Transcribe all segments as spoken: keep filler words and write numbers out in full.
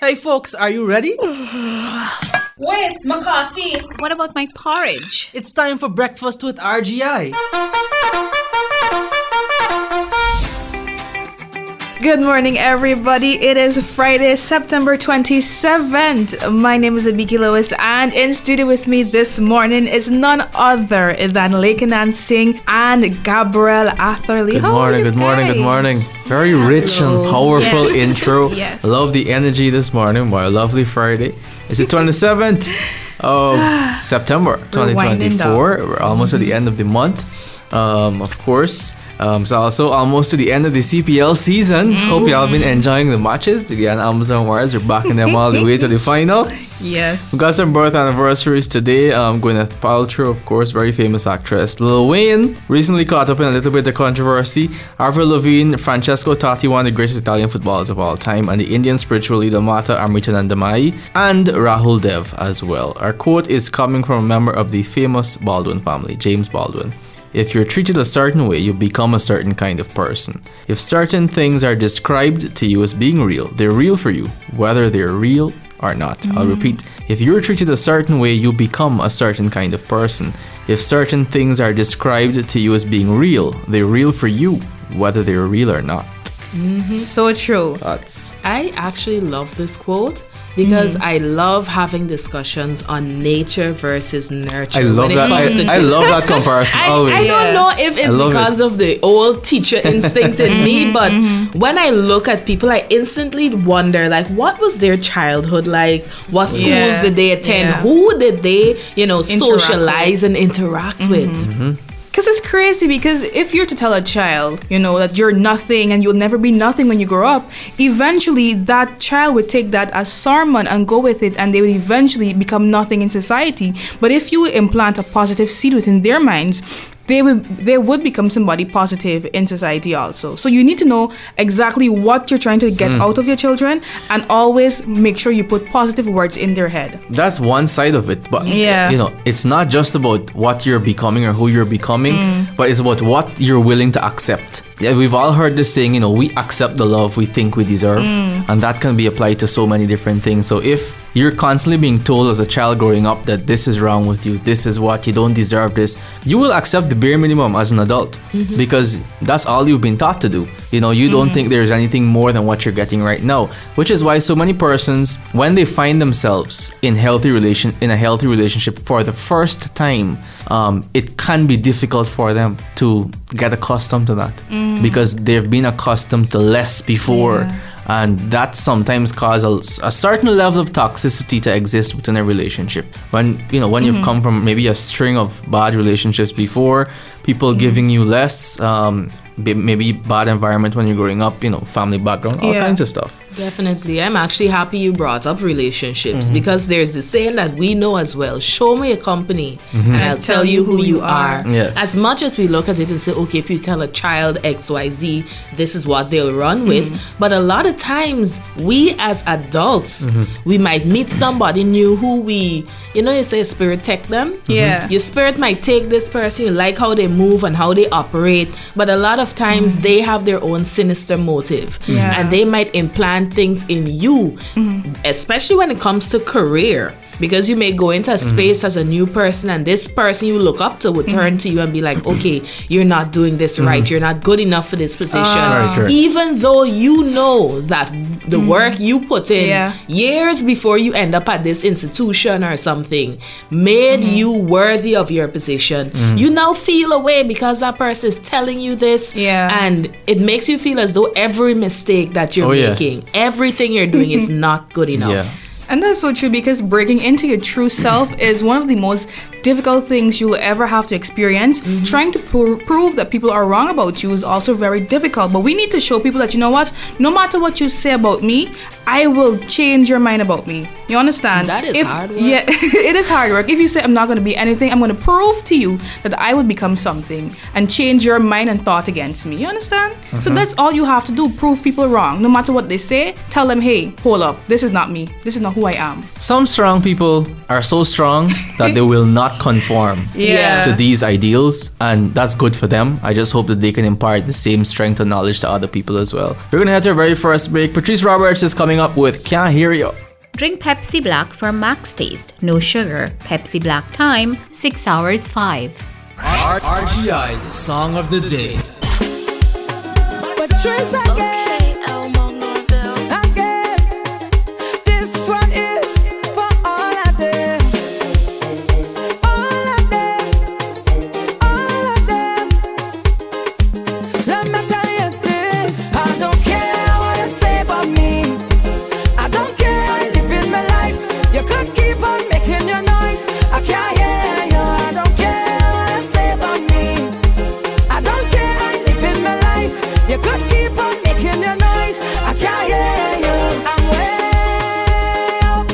Hey folks, are you ready? Wait, my coffee. What about my porridge? It's time for breakfast with R G I. Good morning, everybody. It is Friday, September twenty-seventh. My name is Abiki Lewis, and in studio with me this morning is none other than Lakenan Singh and Gabriel Atherley. Good How morning, are you good morning, guys? good morning. Very rich and powerful Yes. intro. Yes. Love the energy this morning. What a lovely Friday. It's the twenty-seventh of September twenty twenty-four. We're almost at the end of the month. Um, of course. Um, it's also almost to the end of the C P L season. Mm. Hope y'all been enjoying the matches. The Guyana Amazon Warriors are backing them all the way to the final. Yes. We got some birth anniversaries today. Um, Gwyneth Paltrow, of course, very famous actress. Lil Wayne recently caught up in a little bit of controversy. Avril Lavigne, Francesco Totti, one of the greatest Italian footballers of all time, and the Indian spiritual leader Mata Amritanandamai, and Rahul Dev as well. Our quote is coming from a member of the famous Baldwin family, James Baldwin. If you're treated a certain way, you become a certain kind of person. If certain things are described to you as being real, they're real for you, whether they're real or not. Mm. I'll repeat. If you're treated a certain way, you become a certain kind of person. If certain things are described to you as being real, they're real for you, whether they're real or not. Mm-hmm. So true. That's... I actually love this quote because mm-hmm. I love having discussions on nature versus nurture. I love that. I, I love that comparison I, always. I don't know if it's because it. of the old teacher instinct in me, but mm-hmm. when I look at people, I instantly wonder, like, what was their childhood like? What schools yeah. did they attend? Yeah. Who did they, you know, interact socialize with. and interact mm-hmm. with? Mm-hmm. Because it's crazy, because if you're to tell a child, you know, that you're nothing and you'll never be nothing when you grow up, eventually that child would take that as sermon and go with it, and they would eventually become nothing in society. But if you implant a positive seed within their minds, they would they would become somebody positive in society also. So you need to know exactly what you're trying to get mm. out of your children, and always make sure you put positive words in their head. That's one side of it, but yeah. you know, it's not just about what you're becoming or who you're becoming, mm. but it's about what you're willing to accept. Yeah, we've all heard this saying, you know, we accept the love we think we deserve, mm. and that can be applied to so many different things. So if you're constantly being told as a child growing up that this is wrong with you, this is what, you don't deserve this, you will accept the bare minimum as an adult, mm-hmm. because that's all you've been taught to do. You know, you mm-hmm. don't think there's anything more than what you're getting right now, which is why so many persons, when they find themselves in healthy relation in a healthy relationship for the first time, um, it can be difficult for them to get accustomed to that, mm. because they've been accustomed to less before. Yeah. And that sometimes causes a, a certain level of toxicity to exist within a relationship. When you know when mm-hmm. you've come from maybe a string of bad relationships before, people mm-hmm. giving you less, um, maybe bad environment when you're growing up, you know, family background, all yeah. kinds of stuff. Definitely. I'm actually happy you brought up relationships, mm-hmm. because there's the saying that we know as well: show me a company mm-hmm. and I'll tell you who you are. Yes. As much as we look at it and say, okay, if you tell a child X Y Z, this is what they'll run with. Mm-hmm. But a lot of times we as adults, mm-hmm. we might meet somebody new who we, you know, you say spirit take them. Yeah. Your spirit might take this person, you like how they move and how they operate, but a lot of times mm-hmm. they have their own sinister motive. Yeah. And they might implant things in you, mm-hmm. especially when it comes to career, because you may go into a space mm-hmm. as a new person, and this person you look up to would mm-hmm. turn to you and be like, okay, you're not doing this mm-hmm. right, you're not good enough for this position, uh, right, even though you know that the mm-hmm. work you put in yeah. years before you end up at this institution or something made mm-hmm. you worthy of your position. Mm-hmm. You now feel a way because that person is telling you this, yeah. and it makes you feel as though every mistake that you're oh, making, yes. everything you're doing is not good enough. Yeah. And that's so true, because breaking into your true self is one of the most difficult things you'll ever have to experience. Mm-hmm. Trying to pro- prove that people are wrong about you is also very difficult. But we need to show people that, you know what, no matter what you say about me, I will change your mind about me. You understand? That is if, hard work. Yeah, it is hard work. If you say I'm not going to be anything, I'm going to prove to you that I would become something and change your mind and thought against me. You understand? Mm-hmm. So that's all you have to do, prove people wrong. No matter what they say, tell them, hey, hold up, this is not me. This is not who I am. Some strong people are so strong that they will not not conform Yeah. to these ideals, and that's good for them. I just hope that they can impart the same strength and knowledge to other people as well. We're gonna head to our very first break. Patrice Roberts is coming up with Can't Hear You. Drink Pepsi Black for max taste. No sugar. Pepsi Black time, six hours five. R- RGI's Song of the Day. Patrice again, again. This one is for all of them, all of them, all of them. Let me tell you this, I don't care what you say about me. I don't care, I live in my life. You could keep on making your noise, I can't hear you. I don't care what you say about me. I don't care, I live in my life. You could keep on making your noise, I can't hear you. I'm way up,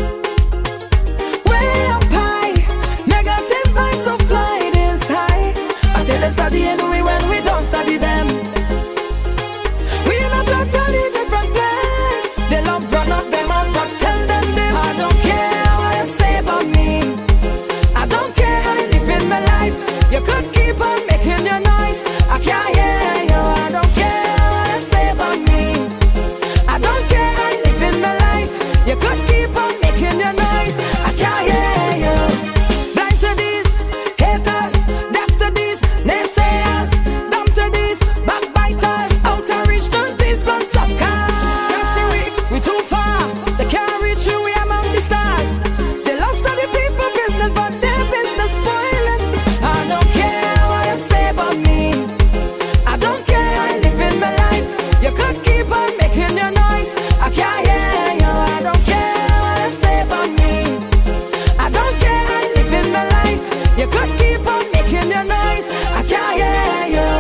way up high. Negative vibes so fly this high. I say they study anyway when we don't study them. We in a totally different place. They love run up them up, but tell them this. I don't care what you say about me. I don't care, I live in my life. You could keep on making your noise, I can't hear you. I don't care what you say about me. I don't care, I live in my life. You could keep on making your noise, I can't hear you. Blind to these haters, deaf to these naysayers, dumb to these backbiters. Out of reach to these blunt suckers. Can't see we, we too far. They can't reach you, we among the stars. They love study people business, but their business spoiling. I don't care what you say about me. I don't care, I live in my life. You could keep on making your noise, I can't hear you. I don't care what you say about me. I don't care, I live in my life. You could keep on making your noise, I can't hear you.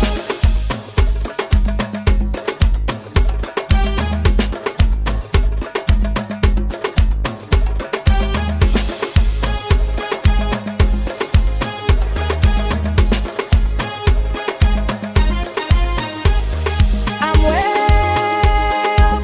I'm way up,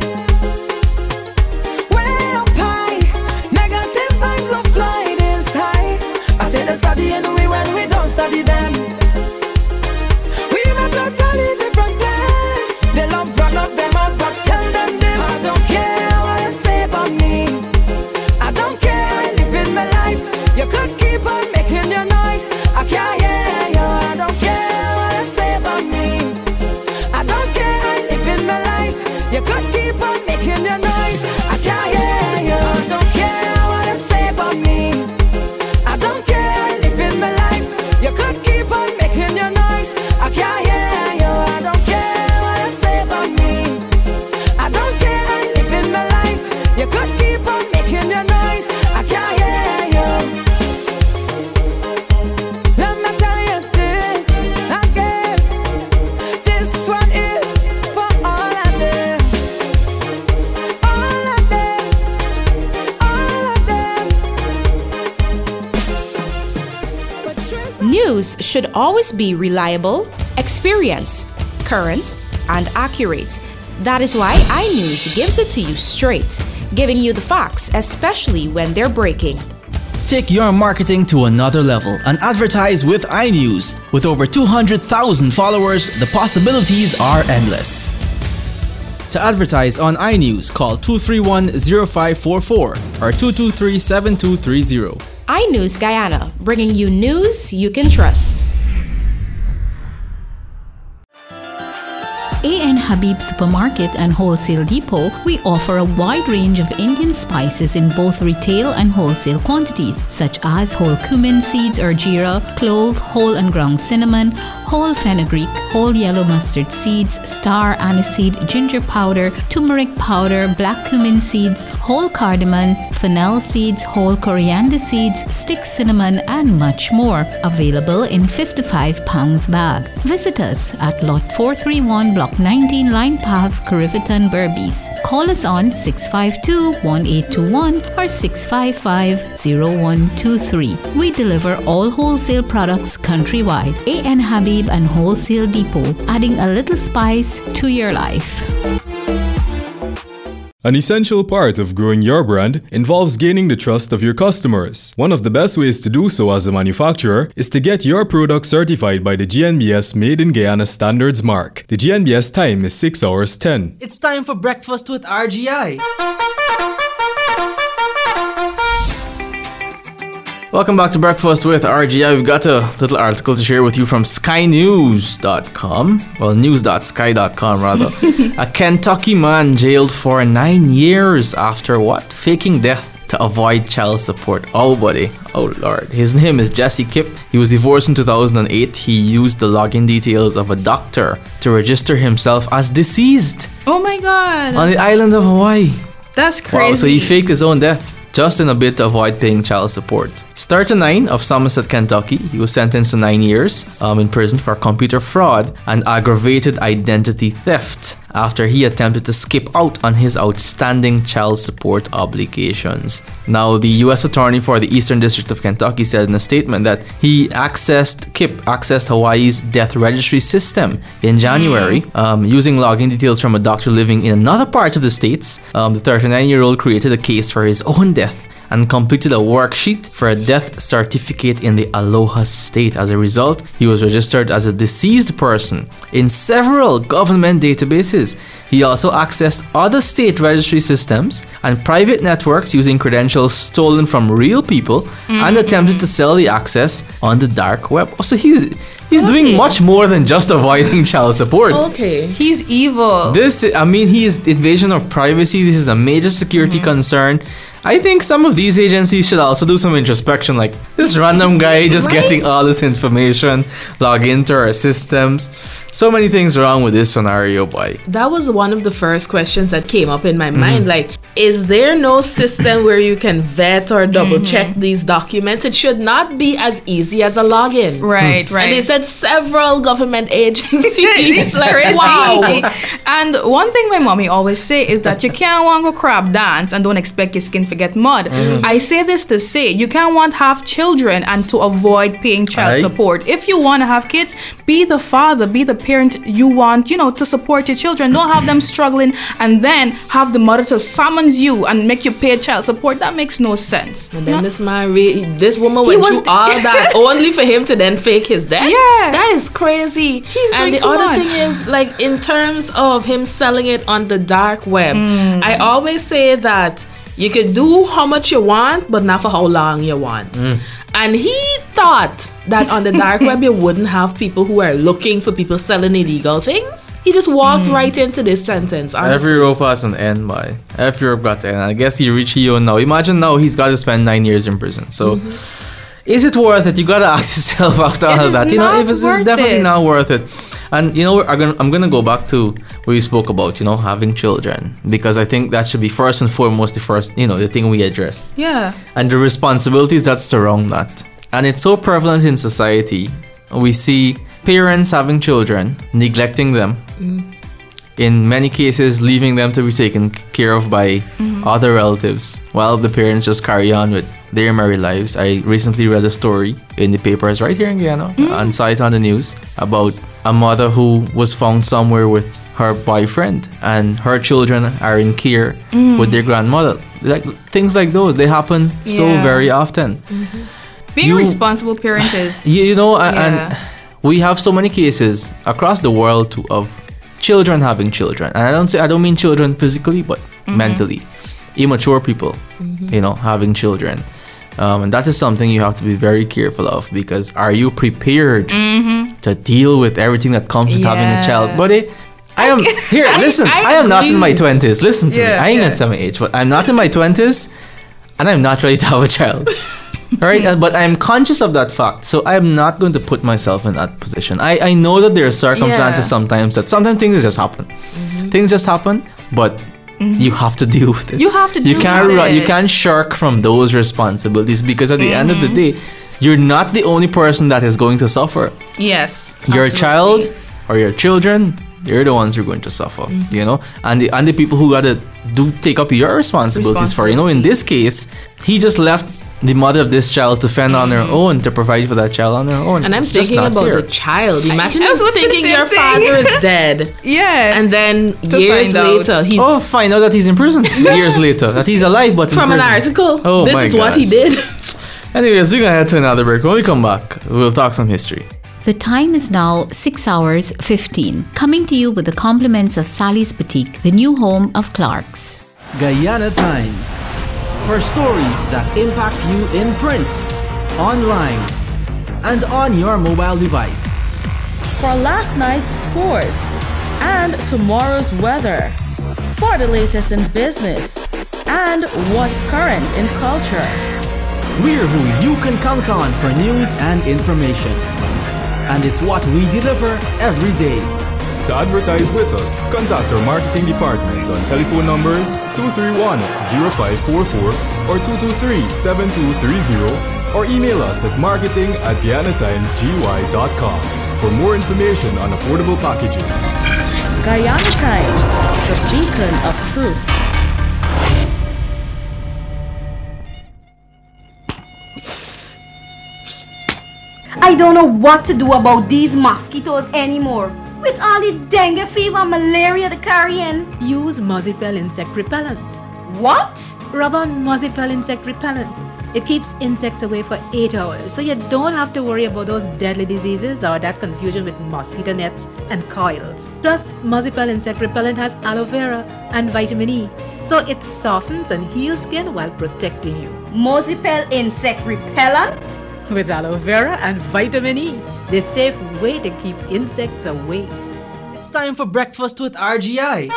way up high. Negative vibes so fly this high. I say they study anyway when we don't study them. We in a totally different place. They love run up them up, but tell them this. I don't care what you say about me. I don't care, I live in my life. You could keep on making your noise, I can't hear you. I don't care what you say about me. I don't care, I live in my life. You could keep on making your noise, I can't hear you. I don't care what you say about me. I don't care, I live in my life. You could keep on making your noise, I can't hear you. I don't care what you say about me. I don't care, I live in my life. You could keep on making your noise, I can't hear you. Let me tell you this again. This one is for all of them, all of them, all of them. Patrice, News should always be reliable, experienced, current, and accurate. That is why iNews gives it to you straight, giving you the facts, especially when they're breaking. Take your marketing to another level and advertise with iNews. With over two hundred thousand followers, the possibilities are endless. To advertise on iNews, call two three one, zero five four four or two two three, seven two three zero. iNews Guyana, bringing you news you can trust. A N Habib Supermarket and Wholesale Depot, we offer a wide range of Indian spices in both retail and wholesale quantities, such as whole cumin seeds or jeera, clove, whole and ground cinnamon, whole fenugreek, whole yellow mustard seeds, star aniseed, ginger powder, turmeric powder, black cumin seeds, whole cardamom, fennel seeds, whole coriander seeds, stick cinnamon, and much more. Available in fifty-five pounds bag. Visit us at Lot four three one, Block nineteen, Line Path, Karivitan, Berbice. Call us on six five two, one eight two one or six five five, zero one two three. We deliver all wholesale products countrywide. A N Habib and Wholesale Depot, adding a little spice to your life. An essential part of growing your brand involves gaining the trust of your customers. One of the best ways to do so as a manufacturer is to get your product certified by the G N B S Made in Guyana Standards mark. The G N B S time is six hours ten. It's time for breakfast with R G I. Welcome back to Breakfast with R G I. We've got a little article to share with you from sky news dot com. Well, news dot sky dot com rather. A Kentucky man jailed for nine years after what? Faking death to avoid child support. Oh, buddy. Oh, Lord. His name is Jesse Kipp. He was divorced in two thousand eight. He used the login details of a doctor to register himself as deceased. Oh, my God. On the island of Hawaii. That's crazy. Wow, so he faked his own death just in a bid to avoid paying child support. Starter nine of Somerset, Kentucky. He was sentenced to nine years um, in prison for computer fraud and aggravated identity theft after he attempted to skip out on his outstanding child support obligations. Now, the U S Attorney for the Eastern District of Kentucky said in a statement that he accessed, Kipp accessed Hawaii's death registry system in January mm. um, using login details from a doctor living in another part of the states. Um, the thirty-nine-year-old created a case for his own death and completed a worksheet for a death certificate in the Aloha state. As a result, he was registered as a deceased person in several government databases. He also accessed other state registry systems and private networks using credentials stolen from real people mm-hmm. and attempted to sell the access on the dark web. So he's he's okay. doing much more than just avoiding child support. Okay. He's evil. This, I mean, he is invasion of privacy. This is a major security mm-hmm. concern. I think some of these agencies should also do some introspection, like this random guy just right? getting all this information, log into our systems. So many things wrong with this scenario, boy. That was one of the first questions that came up in my mm-hmm. mind. Like, is there no system where you can vet or double mm-hmm. check these documents? It should not be as easy as a login. Right, right. And they said several government agencies. It's like, crazy. Wow. And one thing my mommy always say is that you can't want to go crab dance and don't expect your skin to get mud. Mm-hmm. I say this to say you can't want to have children and to avoid paying child Aye. support. If you want to have kids, be the father, be the parent you want, you know, to support your children. Don't have them struggling and then have the mother to summons you and make you pay child support. That makes no sense. And then no. this man, re- this woman went through all that only for him to then fake his death. Yeah, that is crazy. He's and the too other much. thing is, like, in terms of him selling it on the dark web, mm. I always say that you could do how much you want, but not for how long you want. Mm. And he thought that on the dark web you wouldn't have people who are looking for people selling illegal things. He just walked mm. right into this sentence. Honestly. Every rope has an end, boy. Every rope got an end. I guess he reached Heo now. Imagine now he's got to spend nine years in prison. So, mm-hmm. is it worth it? You gotta ask yourself after all of that. You know, if it's, it's definitely it. not worth it. And you know, I'm gonna, I'm gonna go back to where you spoke about, you know, having children, because I think that should be first and foremost the first, you know, the thing we address. Yeah. And the responsibilities that surround that. And it's so prevalent in society. We see parents having children, neglecting them. Mm. In many cases, leaving them to be taken care of by mm-hmm. other relatives, while the parents just carry on with their married lives. I recently read a story in the papers right here in Guyana mm-hmm. and saw it on the news about a mother who was found somewhere with her boyfriend and her children are in care mm. with their grandmother. Like things like those, they happen yeah. so very often. Mm-hmm. Being you, a responsible parent is you, you know yeah. and we have so many cases across the world too, of children having children, and I don't say I don't mean children physically, but mm-hmm. mentally immature people, mm-hmm. you know, having children. Um, and that is something you have to be very careful of, because are you prepared mm-hmm. to deal with everything that comes with yeah. having a child? But it, I am here. I, listen, I, I, I am not in my twenties. Listen to yeah, me. I ain't yeah. at some age, but I'm not in my twenties, and I'm not ready to have a child. All right, but I'm conscious of that fact, so I'm not going to put myself in that position. I, I know that there are circumstances yeah. sometimes that sometimes things just happen. Mm-hmm. Things just happen, but mm-hmm. you have to deal with it. You have to deal you can't with run, it. You can't shirk from those responsibilities, because at the mm-hmm. end of the day, you're not the only person that is going to suffer. Yes, your absolutely. child or your children, they're the ones who are going to suffer, mm-hmm. you know, and the and the people who gotta do take up your responsibilities for, you know, in this case, he just left the mother of this child to fend mm. on her own, to provide for that child on her own. And I'm it's thinking about fair. the child. Imagine I, I thinking your thing. father is dead. Yeah. And then years later, he's... Oh, find out that he's in prison. Years later. That he's alive, but From in an prison. article. Oh, this my is gosh. what he did. Anyways, we're going to head to another break. When we come back, we'll talk some history. The time is now six hours fifteen. Coming to you with the compliments of Sally's Boutique, the new home of Clark's. Guyana Times. For stories that impact you in print, online, and on your mobile device. For last night's scores and tomorrow's weather. For the latest in business and what's current in culture. We're who you can count on for news and information. And it's what we deliver every day. To advertise with us, contact our marketing department on telephone numbers two three one, zero five four four or two two three, seven two three zero or email us at marketing at guyana times g y dot com for more information on affordable packages. Guyana Times, the beacon of truth. I don't know what to do about these mosquitoes anymore. With all the dengue fever and malaria they're carrying. Use Mozipel insect repellent. What? Rub on Mozipel insect repellent. It keeps insects away for eight hours, so you don't have to worry about those deadly diseases or that confusion with mosquito nets and coils. Plus, Mozipel insect repellent has aloe vera and vitamin E, so it softens and heals skin while protecting you. Mozipel insect repellent? With aloe vera and vitamin E, the safe way to keep insects away. It's time for breakfast with R G I.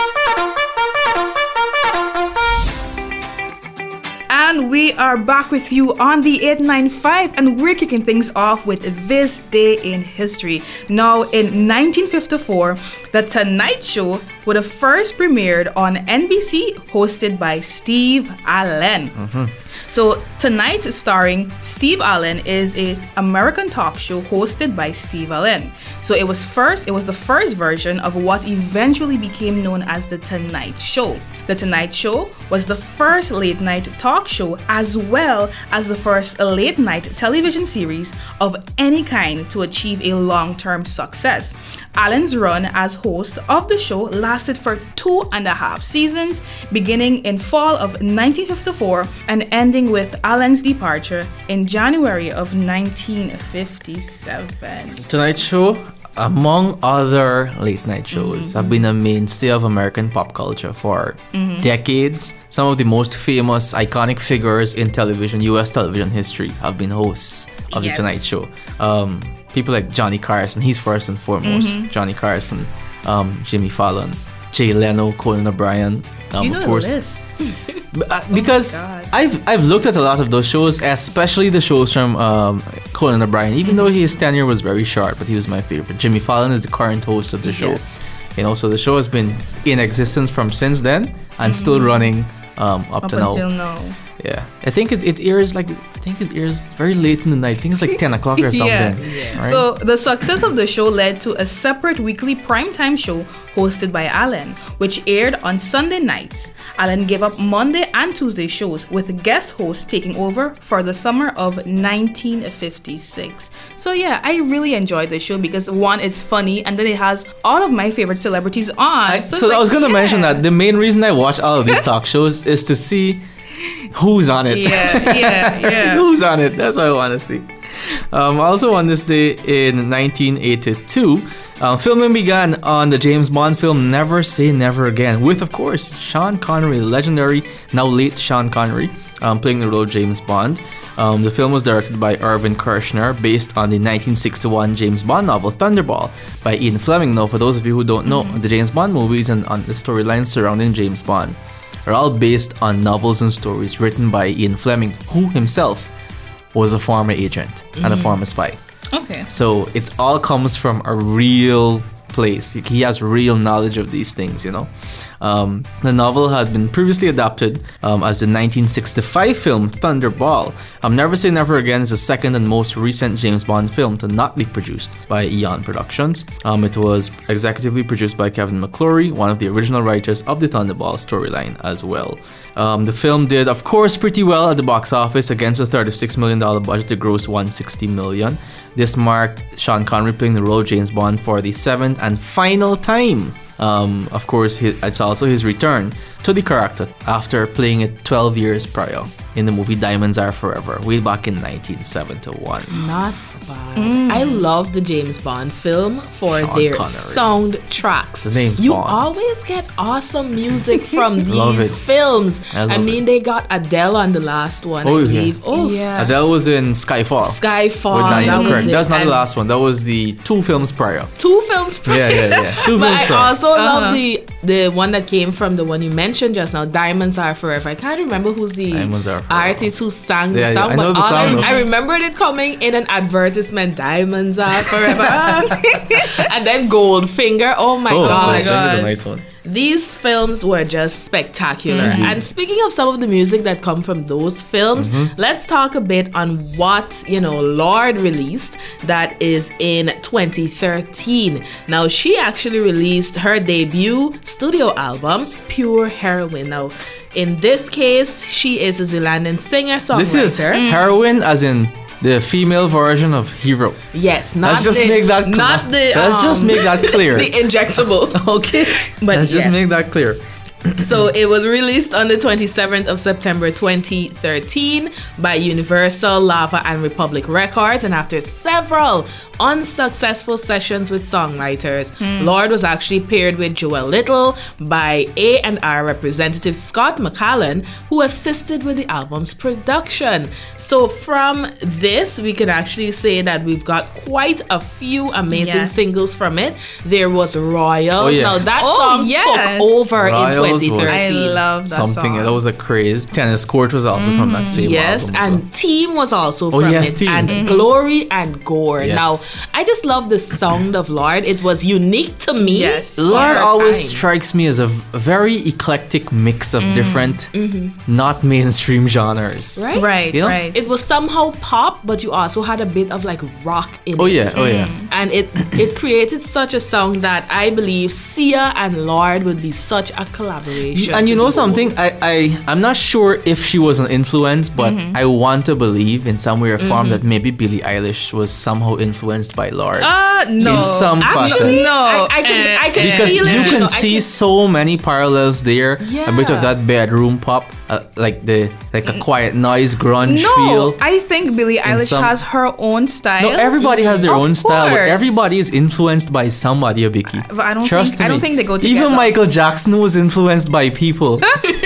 And we are back with you on the eight ninety-five, and we're kicking things off with this day in history. Now, in nineteen fifty-four, The Tonight Show would have first premiered on N B C, hosted by Steve Allen. Mm-hmm. So, Tonight, starring Steve Allen, is an American talk show hosted by Steve Allen. So it was first, it was the first version of what eventually became known as The Tonight Show. The Tonight Show was the first late night talk show as well as the first late night television series of any kind to achieve a long-term success. Allen's run as host of the show lasted for two and a half seasons, beginning in fall of nineteen fifty-four and ending with Allen's departure in January of nineteen fifty-seven. Tonight Show, among other late night shows, mm-hmm. have been a mainstay of American pop culture for mm-hmm. decades. Some of the most famous, iconic figures in television, U S television history, have been hosts of yes. The Tonight Show. Um, people like Johnny Carson, he's first and foremost. Mm-hmm. Johnny Carson, um, Jimmy Fallon, Jay Leno, Conan O'Brien. Um, you know of course. This. Uh, because oh I've I've looked at a lot of those shows, especially the shows from um, Conan O'Brien, even mm-hmm. though his tenure was very short, but he was my favorite. Jimmy Fallon is the current host of the show. Yes. You know, so the show has been in existence from since then and mm-hmm. still running um, up, up to now. until now. Yeah, I think it, it airs like I think it airs very late in the night. I think it's like ten o'clock or something. yeah. yeah. Right? So the success of the show led to a separate weekly primetime show hosted by Allen, which aired on Sunday nights. Allen gave up Monday and Tuesday shows, with guest hosts taking over for the summer of nineteen fifty-six. So yeah, I really enjoyed the show because one, it's funny, and then it has all of my favorite celebrities on. I, so so like, I was gonna yeah. mention that the main reason I watch all of these talk shows is to see who's on it. Yeah, yeah, yeah. Who's on it? That's what I want to see. Um, also on this day in nineteen eighty-two, uh, filming began on the James Bond film Never Say Never Again, with, of course, Sean Connery, the legendary, now late Sean Connery, um, playing the role of James Bond. Um, the film was directed by Irvin Kershner, based on the nineteen sixty-one James Bond novel Thunderball by Ian Fleming. Now, for those of you who don't know, mm-hmm. the James Bond movies and on the storylines surrounding James Bond are all based on novels and stories written by Ian Fleming, who himself was a former agent mm. and a former spy. Okay. So it all comes from a real place. He has real knowledge of these things, you know. Um, the novel had been previously adapted um, as the nineteen sixty-five film Thunderball. Um, Never Say Never Again is the second and most recent James Bond film to not be produced by Eon Productions. Um, it was executively produced by Kevin McClory, one of the original writers of the Thunderball storyline as well. Um, the film did, of course, pretty well at the box office. Against a thirty-six million dollars budget, it grossed one hundred sixty million dollars. This marked Sean Connery playing the role of James Bond for the seventh and final time. Um, of course, his, it's also his return to the character after playing it twelve years prior in the movie Diamonds Are Forever, way back in nineteen seventy-one. Not bad. Mm. I love the James Bond film for Sean their Connery. soundtracks. The name's you Bond. always get awesome music from Love these it. films. I I, mean, it. they got Adele on the last one, Oh, I yeah. believe. Oh, Yeah. Adele was in Skyfall. Skyfall. With Daniel that Craig. was it. That's not And the last one. That was the two films prior. Two films prior. Yeah, yeah, yeah. Two But films I prior. also Uh-huh. love the the one that came from the one you mentioned just now, Diamonds Are Forever. I can't remember who's the Diamonds Are Forever. artist who sang the Yeah, yeah, song, I know but the all song, I, though. I remembered it coming in an advertisement, Diamonds Are Forever. And then Goldfinger. Oh my Oh, god. my god. A nice one. These films were just spectacular. And speaking of some of the music that come from those films, Mm-hmm. let's talk a bit on what, you know, Lorde released that is in twenty thirteen. Now, she actually released her debut studio album, Pure Heroine. Now, in this case, she is a Zealandian singer-songwriter. This is heroine, as in the female version of hero. Yes, not Let's just the, make that cl- not the Let's just um, make that clear. the injectable. Okay. But Let's yes. just make that clear. So it was released on the twenty-seventh of September twenty thirteen by Universal, Lava and Republic Records, and after several unsuccessful sessions with songwriters, Lorde was actually paired with Joel Little by A and R representative Scott McCallan, who assisted with the album's production. So from this, we can actually say that we've got quite a few amazing Yes. singles from it. There was Royals. Oh, yeah. Now that Oh, song yes. took over Royals in was- twenty thirteen. I love that Something song. that was a craze. Tennis Court was also from that same Yes, album. as and Team was also Oh, from yes, it, Team. and Mhm. Glory and Gore. Yes. Now, I just love the sound of Lorde. It was unique to me. Yes. well. Lorde for her always time. strikes me as a, v- a very eclectic mix of different, not mainstream genres. Right? Right, You know? right. It was somehow pop, but you also had a bit of like rock in Oh it. yeah, oh yeah. And it it created such a song that I believe Sia and Lorde would be such a collaboration. And you to know behold. something? I, I, I'm not sure if she was an influence, but I want to believe in some way or form that maybe Billie Eilish was somehow influenced by Lorde. Uh, no. In some Actually, facets. I, I can I can Because feel you it. can know, I see so many parallels there. A bit Yeah. of that bedroom pop, uh, like the like a quiet noise grunge No, feel. I think Billie Eilish some- has her own style. No, everybody has their Of own style, but course. everybody is influenced by somebody, Vicky. But I don't Trust think I don't me. think they go together. Even Michael Jackson was influenced by people.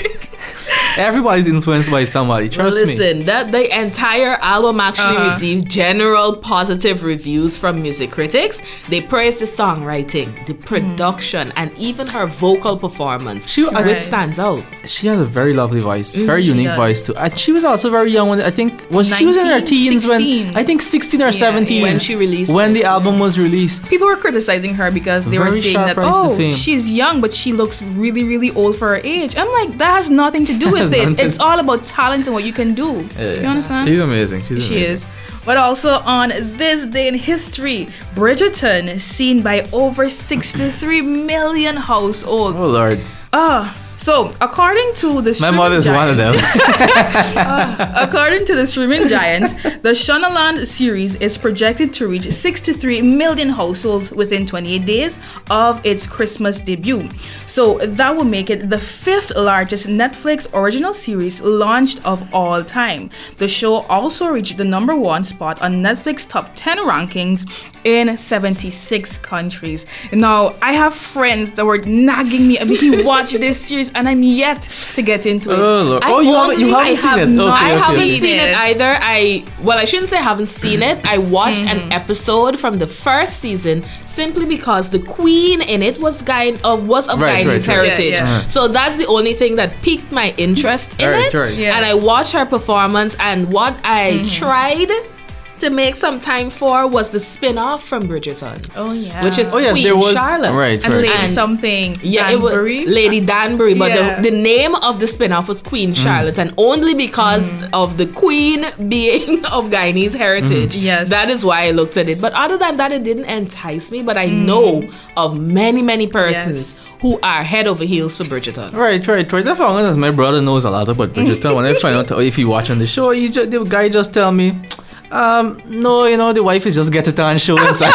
Everybody's influenced by somebody. Well, Trust me. listen, that the entire album actually Uh-huh. received general positive reviews from music critics. They praised the songwriting, the production, and even her vocal performance, She- I- which stands out. She has a very lovely voice, very she unique does. voice too. And she was also very young when I think was she was in her nineteen, teens sixteen. when I think sixteen or seventeen When she released when this, the album was released. People were criticizing her because they were Very saying sharp that, rise to oh, fame. she's young, but she looks really, really old for her age. I'm like, that has nothing to do with Has it. nothing- It's all about talent and what you can do. You understand? She's amazing. She's She amazing. is. But also on this day in history, Bridgerton seen by over sixty-three million households. Oh Lord, Ah, so according to the my streaming mother's one of giant- them. According to the streaming giant, the Shondaland series is projected to reach sixty-three million households within twenty-eight days of its Christmas debut. So that will make it the fifth largest Netflix original series launched of all time. The show also reached the number one spot on Netflix top ten rankings in seventy-six countries. Now, I have friends that were nagging me, he watched this series and I'm yet to get into it. Oh Lord. I Oh, you haven't, you only- haven't I seen have it. not- Okay, I okay, haven't okay. seen it it. either. I well, I shouldn't say I haven't seen it. I watched an episode from the first season simply because the queen in it was Guy uh, was of Right, Guyanese right, right. heritage. Yeah, yeah. So that's the only thing that piqued my interest in Right, it. right. Yeah. And I watched her performance, and what I tried to make some time for was the spin-off from Bridgerton. Oh yeah. Which is Oh, yes, Queen there was- Charlotte. right, and right. Lady And- something. Yeah, Danbury. it was Lady Danbury, but Yeah. the, the name of the spin-off was Queen Charlotte, and only because of the Queen being of Guyanese heritage. Yes. That is why I looked at it. But other than that, it didn't entice me. But I know of many, many persons Yes. who are head over heels for Bridgerton. Right, right, right. I found out that my brother knows a lot about Bridgerton. When I find out if he watching the show, he just, the guy just tell me, um, no, you know, the wife is just get it on show inside.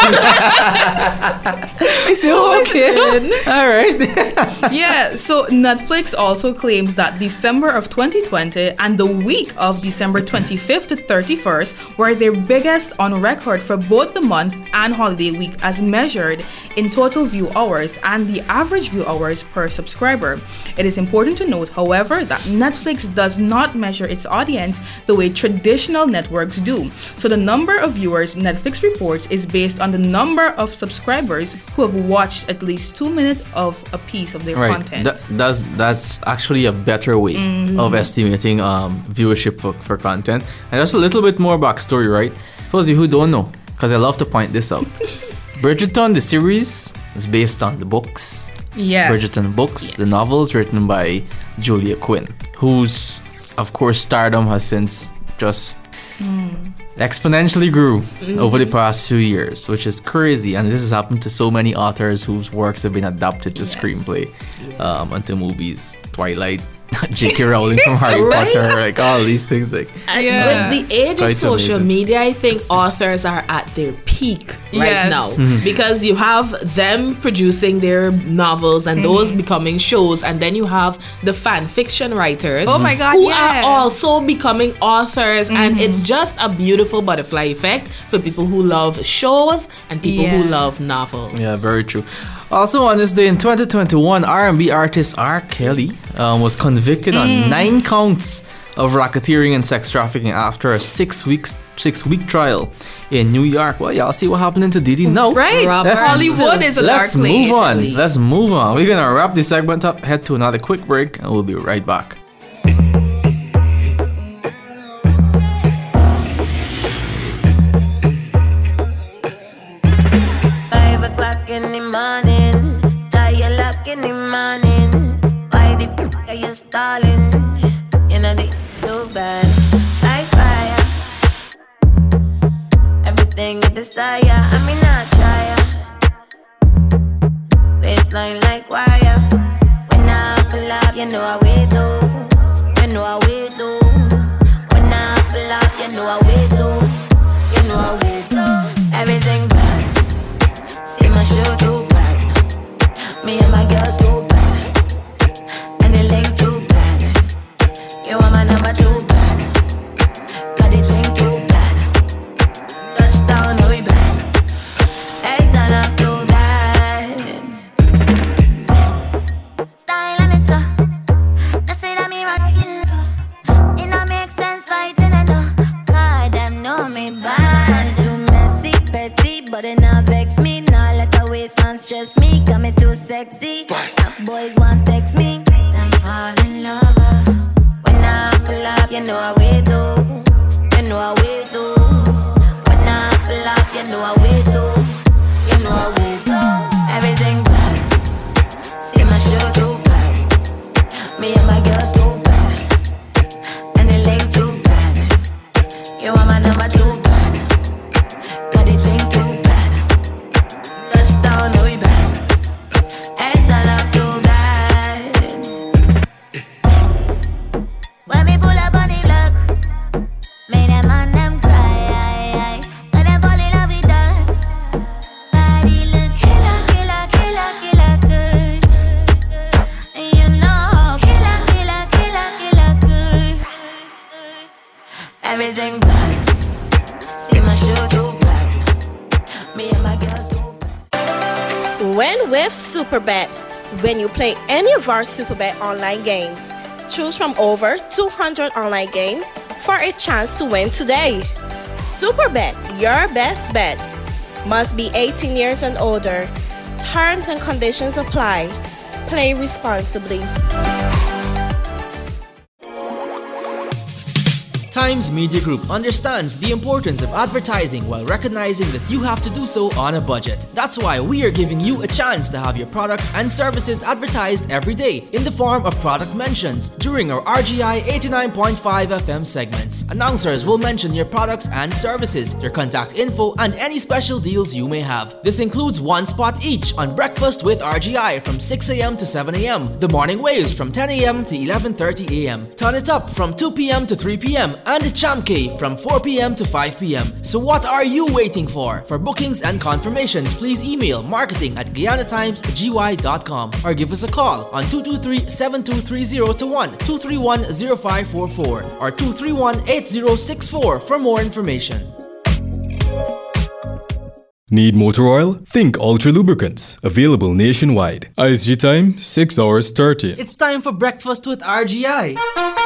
I say, oh, okay, all right. Yeah, so Netflix also claims that December of twenty twenty and the week of December twenty-fifth to thirty-first were their biggest on record for both the month and holiday week as measured in total view hours and the average view hours per subscriber. It is important to note, however, that Netflix does not measure its audience the way traditional networks do. So the number of viewers Netflix reports is based on the number of subscribers who have watched at least two minutes of a piece of their Right. content. That, that's that's actually a better way of estimating um, viewership for, for content. And just a little bit more backstory, right? For those of you who don't know, because I love to point this out. Bridgerton, the series, is based on the books. Yes. Bridgerton books, the novels written by Julia Quinn, whose, of course, stardom has since just exponentially grew over the past few years, which is crazy. And this has happened to so many authors whose works have been adapted to screenplay, um, and to movies. Twilight, J K Rowling from Harry Right? Potter, like all these things. Like And Yeah. with the age Quite of social amazing. media, I think authors are at their peak right Yes. now Mm-hmm. because you have them producing their novels and those becoming shows, and then you have the fan fiction writers. Oh my God, who yeah. are also becoming authors, and it's just a beautiful butterfly effect for people who love shows and people who Yeah. love novels. yeah, very true. Also on this day in twenty twenty-one, R and B artist R. Kelly um, was convicted on nine counts of racketeering and sex trafficking after a six weeks six week trial in New York. Well, y'all see what happened to Diddy now. Right. Robert Hollywood is a Let's dark place. move on. Let's move on. We're gonna wrap this segment up, head to another quick break, and we'll be right back. Five o'clock in the morning, tie lock in the morning. Why the f are you stalling? You know they too bad, like fire. Everything you desire, I mean not try. Baseline like wire. When I pull up, you know how we do. You know how we do. When I pull up, you know how we do. You know how we do. Everything bad. See my shoe too bad. Me and my girl too bad. And the link too bad. You are my number two bad. Got the drink too bad. Touchdown, no we bad. Hey, turn up too bad. Style and it's so. They say that me rockin'. It don't make sense fighting and no. God, them know me bad. Too messy, petty, but it not vex me. Nah, let the waste man stress me. Got me too sexy. Top boys want text me. Them fall in love. When I pull up, you know how we do. You know how we do. When I pull up, you know how we do. You know how we do. Everything bad. See my shoe too bad. Me and my girl too bad. And the link too bad. You are my number two bad. Got the thing too bad. Touchdown, no we bad. Hey, turn up too bad. When me pull up on the block, make them on them cry. Cause them fall in love with that. Body look killer, killer, killer, killer good. And you know, killer, killer, killer, killer good. Everything bad. See my shoe too bad. Me and my girl too bad. Win with Superbet. When you play any of our Superbet online games, choose from over two hundred online games for a chance to win today. Superbet, your best bet. Must be eighteen years and older. Terms and conditions apply. Play responsibly. Times Media Group understands the importance of advertising while recognizing that you have to do so on a budget. That's why we are giving you a chance to have your products and services advertised every day in the form of product mentions during our R G I eighty-nine point five F M segments. Announcers will mention your products and services, your contact info, and any special deals you may have. This includes one spot each on Breakfast with R G I from six a.m. to seven a.m., The Morning Waves from ten a.m. to eleven thirty a.m., Turn It Up from two p.m. to three p.m., and Chamke from four p.m. to five p.m. So what are you waiting for? For bookings and confirmations, please email marketing at guyana times g y dot com or give us a call on two two three, seven two three zero to one, two three one, zero five four four or two three one, eight zero six four for more information. Need motor oil? Think Ultra Lubricants. Available nationwide. I S G time, six hours thirty. It's time for Breakfast with R G I.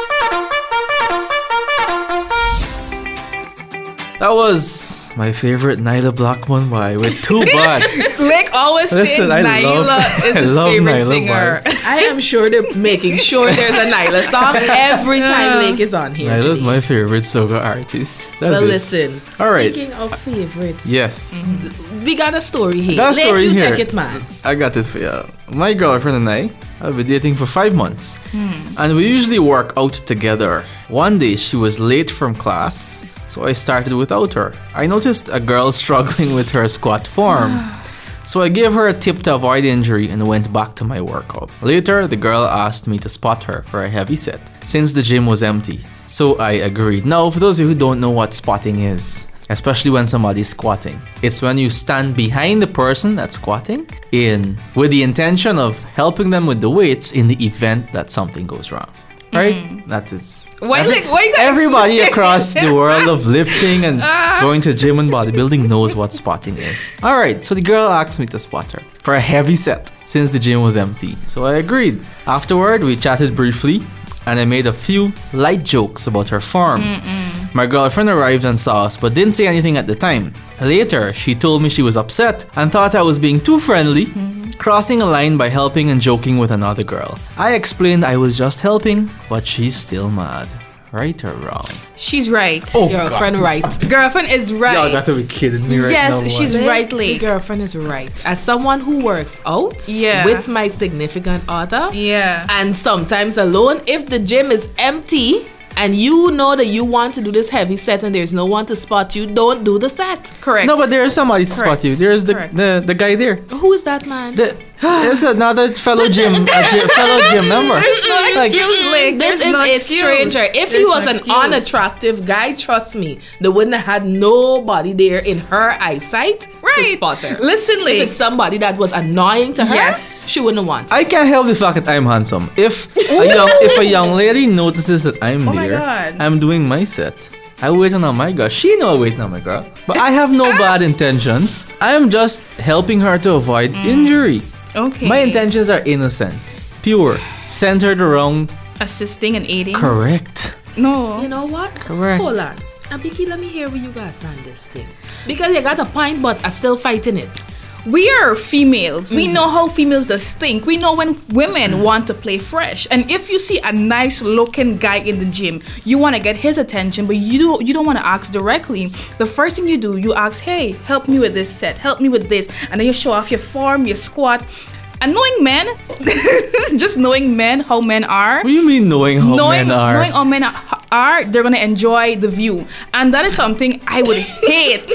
That was my favorite Nyla Blackman by with two bad. Like always saying Nyla is his favorite Nyla singer. I am sure they're making sure there's a Nyla song every time Lake is on here. Nyla's my favorite soca artist. That's well, it. listen. All right. Speaking of favorites. Yes. Mm-hmm. We got a story here. I got a story Lake, you here. take it, man. I got it for you. My girlfriend and I have been dating for five months. Hmm. And we usually work out together. One day she was late from class, so I started without her. I noticed a girl struggling with her squat form. So I gave her a tip to avoid injury and went back to my workout. Later, the girl asked me to spot her for a heavy set, since the gym was empty. So I agreed. Now, for those of you who don't know what spotting is, especially when somebody's squatting, it's when you stand behind the person that's squatting in with the intention of helping them with the weights in the event that something goes wrong. Right? Mm. That is why, every, like, why everybody across the world of lifting and going to gym and bodybuilding knows what spotting is. Alright, so the girl asked me to spot her for a heavy set since the gym was empty. So I agreed. Afterward, we chatted briefly and I made a few light jokes about her form. Mm-mm. My girlfriend arrived and saw us but didn't say anything at the time. Later, she told me she was upset and thought I was being too friendly, mm-hmm. crossing a line by helping and joking with another girl. I explained I was just helping, but she's still mad. Right or wrong? She's right. Oh, girlfriend God. Right. Girlfriend is right. Y'all got to be kidding me right yes, now. Yes, she's right, Lee. Girlfriend is right. As someone who works out yeah. with my significant other, yeah, and sometimes alone, if the gym is empty, and you know that you want to do this heavy set and there's no one to spot you, don't do the set. Correct. No, but there's somebody to Correct. spot you. There's the, the the guy there. Who is that man? The, there's another fellow gym, a gym, fellow gym member. There's no like, excuse, Link. This There's is no a excuse. stranger. If There's he was no an excuse. unattractive guy, trust me, they wouldn't have had nobody there in her eyesight right. to spot her. Listen, Link. If it's somebody that was annoying to her, yes. she wouldn't want it. I can't help the fact that I'm handsome. If a young if a young lady notices that I'm oh there, my I'm doing my set. I waiting on my girl. She know I waiting on my girl. But I have no bad intentions. I am just helping her to avoid mm. injury. Okay. My intentions are innocent, pure, centered around assisting and aiding. Correct. No. You know what? Correct. Hold on. Abiki, let me hear where you guys on this thing. Because you got a point, but I'm still fighting it. We are females. Mm. We know how females does think. We know when women Mm. want to play fresh. And if you see a nice looking guy in the gym, you want to get his attention, but you do, you don't want to ask directly. The first thing you do, you ask, hey, help me with this set. Help me with this. And then you show off your form, your squat. And knowing men, just knowing men, how men are. What do you mean knowing how knowing, men are? Knowing how men are, they're going to enjoy the view. And that is something I would hate.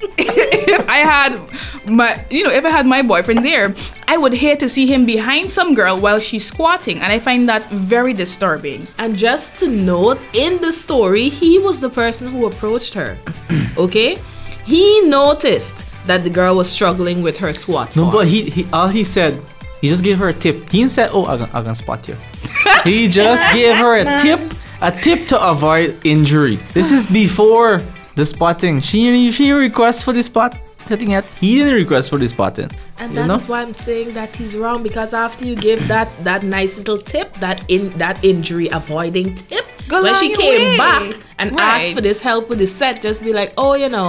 If I had my, you know, if I had my boyfriend there, I would hate to see him behind some girl while she's squatting. And I find that very disturbing. And just to note, in the story, he was the person who approached her. Okay? He noticed that the girl was struggling with her squat form. No, but he, he all he said, he just gave her a tip. He didn't say, oh, I'm going to spot you. He just gave her a tip, a tip to avoid injury. This is before the spotting. She, she requests for the spot. Yet he didn't request for the spotting. And that know? is why I'm saying that he's wrong, because after you give that that nice little tip, that in that injury avoiding tip, Go when she came way. back and right. asked for this help with the set, just be like, oh, you know,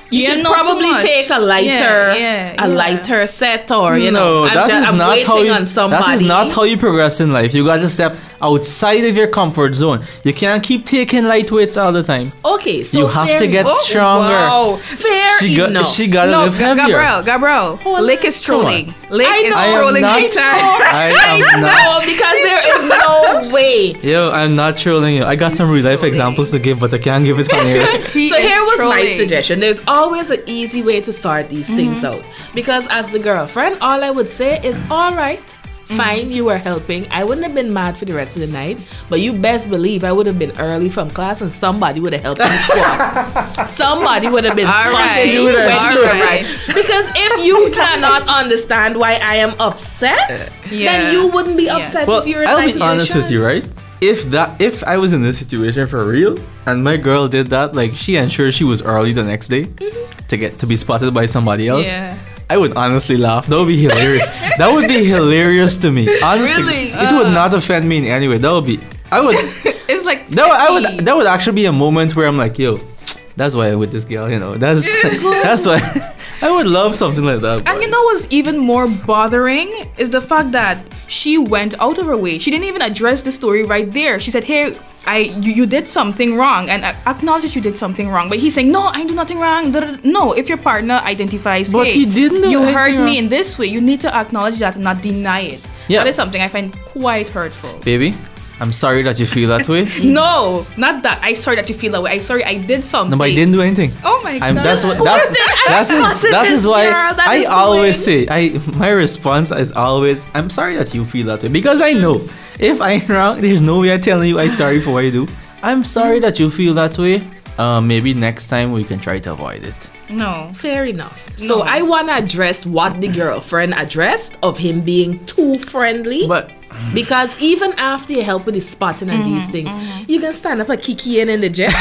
You Yeah, should not too probably much. take a lighter, Yeah, yeah, a yeah. lighter set, or you no, know, I'm, that just, is I'm not waiting how you. on somebody. That is not how you progress in life. You got to step outside of your comfort zone. You can't keep taking lightweights all the time. Okay, so you have fair to get enough. stronger. Wow. Fair She got. enough. She got to No, live Ga- heavier. Gabrielle, Gabrielle. Lick is strolling. Lick I is know. I am strolling not- big time. I am not. No, because there is no way. Yo, I'm not trolling you. I got some real life examples to give, but I can't give it on here. He So is here was my trolling. suggestion. There's always an easy way to sort these things out. Because as the girlfriend, all I would say is, all right, fine, you were helping. I wouldn't have been mad for the rest of the night, but you best believe I would have been early from class and somebody would have helped me squat. Somebody would have been All spotting right. me You when would have- you all were right. Because if you cannot understand why I am upset, Yeah. then you wouldn't be Yes. upset Well, if you're in I'll my be honest with position. you, right? If that, if I was in this situation for real, and my girl did that, like she ensured she was early the next day to get to be spotted by somebody else, Yeah. I would honestly laugh. That would be hilarious. That would be hilarious to me. Honestly, Really? it would not offend me in any way. That would be. I would. It's like That would, I petty. would. That would actually be a moment where I'm like, yo, that's why I'm with this girl. You know, that's that's why. I would love something like that. And but- you know what's even more bothering is the fact that she went out of her way. She didn't even address the story right there. She said, "Hey, I you, you did something wrong," and a- acknowledge that you did something wrong. But he's saying, "No, I do nothing wrong." Da, da, da. No, if your partner identifies, But hey, he didn't do you anything hurt wrong. me in this way, you need to acknowledge that and not deny it. Yeah. That is something I find quite hurtful. baby, I'm sorry that you feel that way. No, not that. I sorry that you feel that way. I sorry I did something. No, but I didn't do anything. Oh my I'm, god. that's what Of that's course then, I that is spotted that this is why girl, that I is the always way. say I my response is always I'm sorry that you feel that way because I know if I'm wrong, there's no way I'm telling you I'm sorry for what you do. I'm sorry that you feel that way. Uh, maybe next time we can try to avoid it. No. Fair enough. So No. I want to address what the girlfriend addressed of him being too friendly. But because even after you help with the spotting and these things, you can stand up a kiki in in the jet.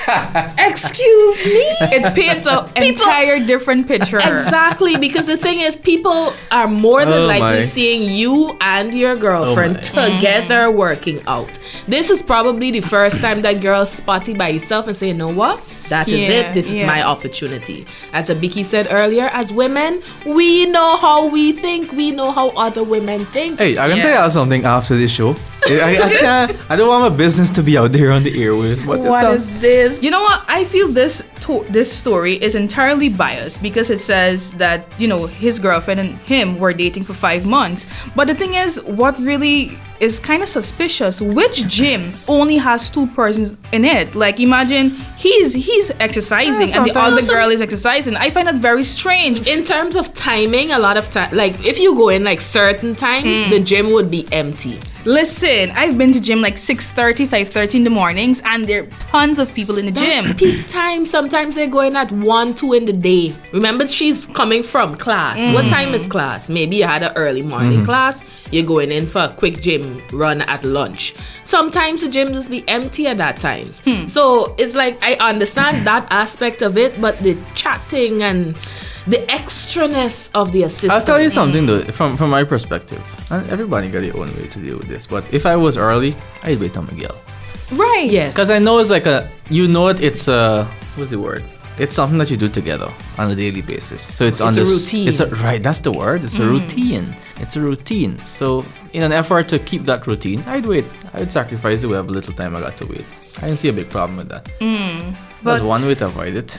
Excuse me. It paints an entire different picture. Exactly, because the thing is, people are more than Oh likely my. seeing you and your girlfriend Oh my. together working out. This is probably the first time that girl spotty by herself and say, you know what? That is Yeah, it. This is yeah. my opportunity. As Abiki said earlier, as women, we know how we think. We know how other women think. hey, I can Yeah. tell you something after this show. I, I can't. I don't want my business to be out there on the airwaves. But it's What some- is this? You know what? I feel this to- this story is entirely biased because it says that, you know, his girlfriend and him were dating for five months. But the thing is, what really is kind of suspicious, which gym only has two persons in it? Like, imagine he's he's exercising Yeah, and the other sometimes- girl is exercising. I find that very strange. in terms of timing, a lot of time, like if you go in like certain times, the gym would be empty. Listen, I've been to gym like six thirty, five thirty in the mornings, and there are tons of people in the That's gym. peak time. Sometimes they're going at one, two in the day. Remember, she's coming from class. What time is class? Maybe you had an early morning class. You're going in for a quick gym run at lunch. Sometimes the gym just be empty at that times. So it's like I understand that aspect of it, but the chatting and the extraness of the assistant. I'll tell you something though, from from my perspective. And everybody got their own way to deal with this. But if I was early, I'd wait on Miguel. Right. Yes. Because I know it's like a, you know it, it's a, what's the word? It's something that you do together on a daily basis. So it's, on It's a this, routine. It's a, right, that's the word. It's a routine. It's a routine. So in an effort to keep that routine, I'd wait. I'd sacrifice the whatever little time I got to wait. I didn't see a big problem with that. That's But- one way to avoid it.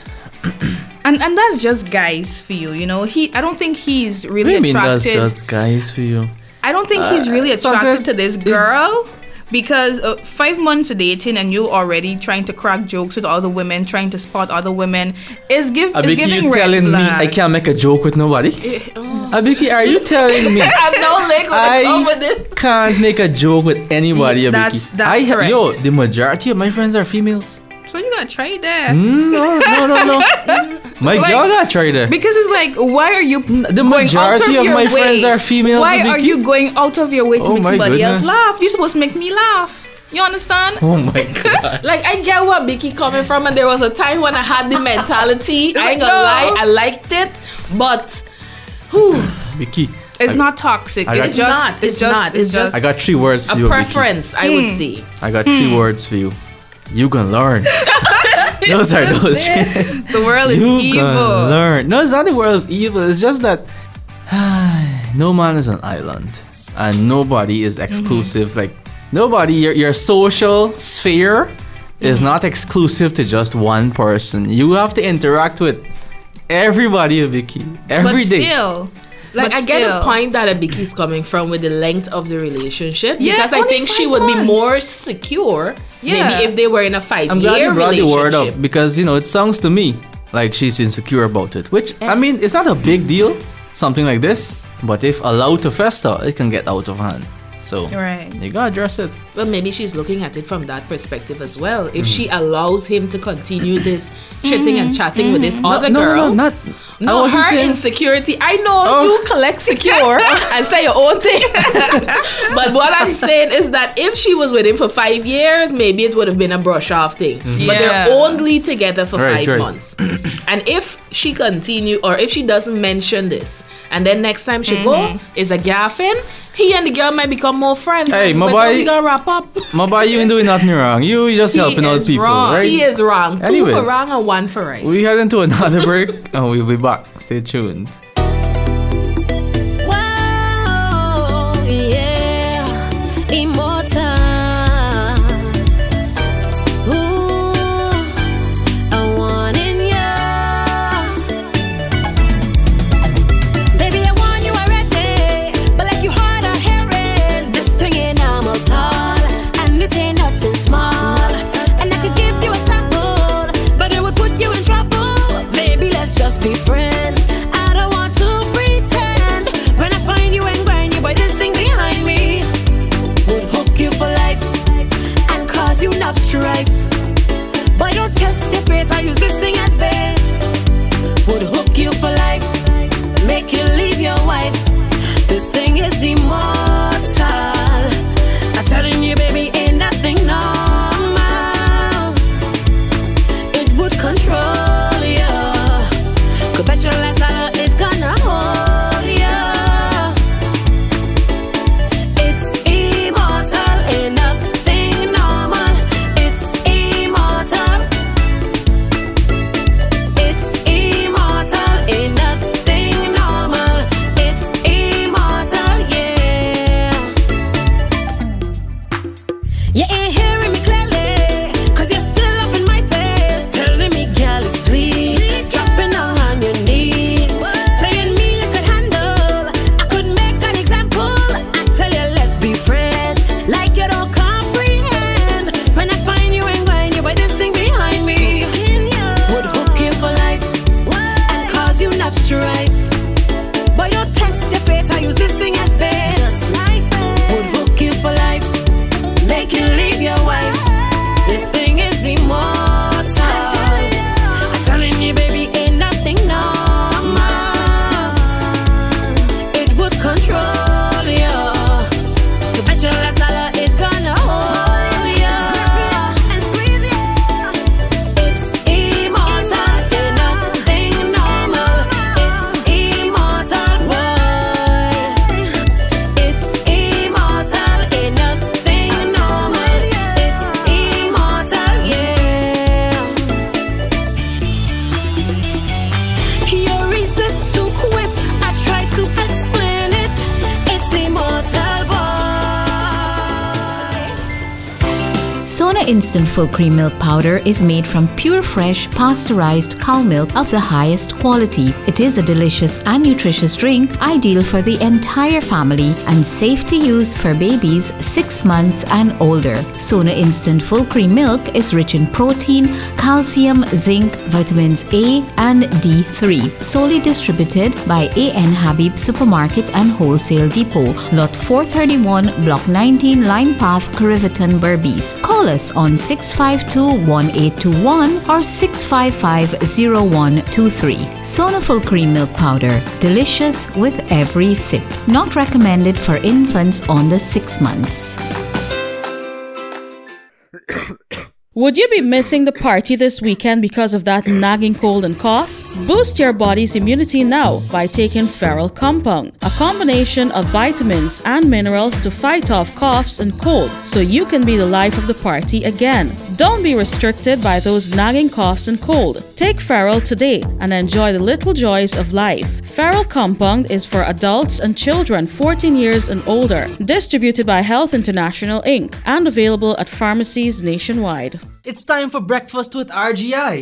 And and that's just guys for you, you know. He I don't think he's What really do you mean attracted. that's just guys for you? I don't think he's really Uh, attracted sometimes to this it's- girl because uh, five months of dating and you're already trying to crack jokes with other women, trying to spot other women is give is Abiki, giving you red telling me flag. I can't make a joke with nobody? Abiki, are you telling me I know, like, what's up with I this? can't make a joke with anybody, Yeah, Abiki? that's- that's I, correct. Yo, the majority of my friends are females. So you gotta try that. Mm, no, no, no, no. My Like- God, I tried it. Because it's like, why are you The going out majority of, of your my way? friends are females, Why are Abiki. you going out of your way to Oh make my somebody else goodness. laugh? You're supposed to make me laugh. You understand? Oh my God. Like, I get where Vicky coming from, and there was a time when I had the mentality. I ain't gonna No. lie, I liked it, but whew, Vicky, It's I, not toxic. I got- It's It's just, not, it's, it's just, not, it's it's just. I got three words for a you, Vicky. preference, I would say. I got three words for you. You gonna learn. Those are those. The world is you evil. Can learn. No, it's not the world is evil. It's just that no man is an island, and nobody is exclusive. Mm-hmm. Like nobody, your your social sphere mm-hmm. is not exclusive to just one person. You have to interact with everybody, Vicky, every but day. Still, like but I still. get the point that Abiki's coming from with the length of the relationship, yeah, because I think she would months. be more secure. Yeah. Maybe if they were in a five-year I'm glad you brought relationship. the word up because you know it sounds to me like she's insecure about it. Which I mean, it's not a big deal, something like this. But if allowed to fester, it can get out of hand. So right. you gotta address it. Well, maybe she's looking at it from that perspective as well. If mm. she allows him to continue this chitting mm-hmm. and chatting mm-hmm. with this other no, girl, no, no, not. No, her there. insecurity. I know oh. you collect secure and say your own thing. But what I'm saying is that if she was with him for five years, maybe it would have been a brush off thing. Mm-hmm. But yeah. they're only together for right, five right. months. And if she continue, or if she doesn't mention this, and then next time she mm-hmm. go is a gaffing, he and the girl might become more friends. Hey, my boy, we gonna wrap up. My boy, you ain't doing nothing wrong. You just he helping out people, wrong. right? He is wrong. Anyways, Two for wrong and one for right. We head into another break, and we'll be back. Stay tuned. Wow, yeah, immortal. Ooh, I want in you, baby. I want you already, but like you hard of hearing, this thing ain't normal tall, and it ain't nothing small. And I could give you a sample, but it would put you in trouble. Maybe let's just be friends. Enough strife, but don't test your fate. I use this thing as bait. Would hook you for life, make you leave your wife. This thing is immortal. I'm telling you, baby, ain't nothing normal. It would control you. Could bet your last dollar it gonna hold you. It's immortal, ain't nothing. Instant full cream milk powder is made from pure fresh pasteurized cow milk of the highest quality. It is a delicious and nutritious drink, ideal for the entire family and safe to use for babies six months and older. Sona Instant full cream milk is rich in protein, calcium, zinc, vitamins A and D three. Solely distributed by A N Habib Supermarket and Wholesale Depot, Lot four thirty-one, Block nineteen, Line Path, Cariveton, Berbice. Call us on six five two, one eight two one or six five five, zero one two three. Sona full cream milk powder, delicious with every sip. Not recommended for infants under six months. Would you be missing the party this weekend because of that nagging cold and cough? Boost your body's immunity now by taking Feral Compound, a combination of vitamins and minerals to fight off coughs and cold, so you can be the life of the party again. Don't be restricted by those nagging coughs and cold. Take Feral today and enjoy the little joys of life. Feral Compound is for adults and children fourteen years and older, distributed by Health International Incorporated and available at pharmacies nationwide. It's time for breakfast with R G I.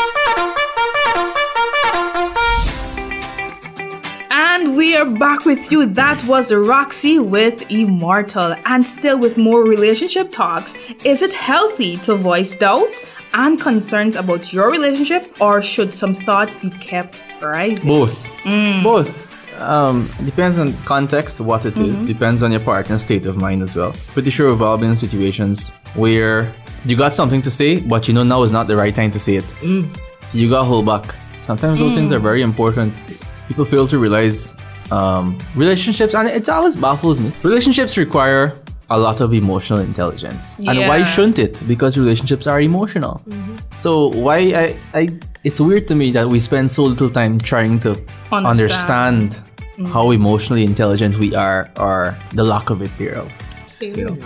And we are back with you. That was Roxy with Immortal. And still with more relationship talks. Is it healthy to voice doubts and concerns about your relationship, or should some thoughts be kept private? Both. Mm. Both. Um, depends on context, what it is. Mm-hmm. Depends on your partner's state of mind as well. Pretty sure we've all been in situations where you got something to say, but you know now is not the right time to say it. Mm. So you got to hold back. Sometimes those Mm. things are very important. People fail to realize um, relationships, and it always baffles me. Relationships require a lot of emotional intelligence. And why Yeah. shouldn't it? Because relationships are emotional. Mm-hmm. So why I, I it's weird to me that we spend so little time trying to Understand. understand Mhm. how emotionally intelligent we are, or the lack of it thereof. You know?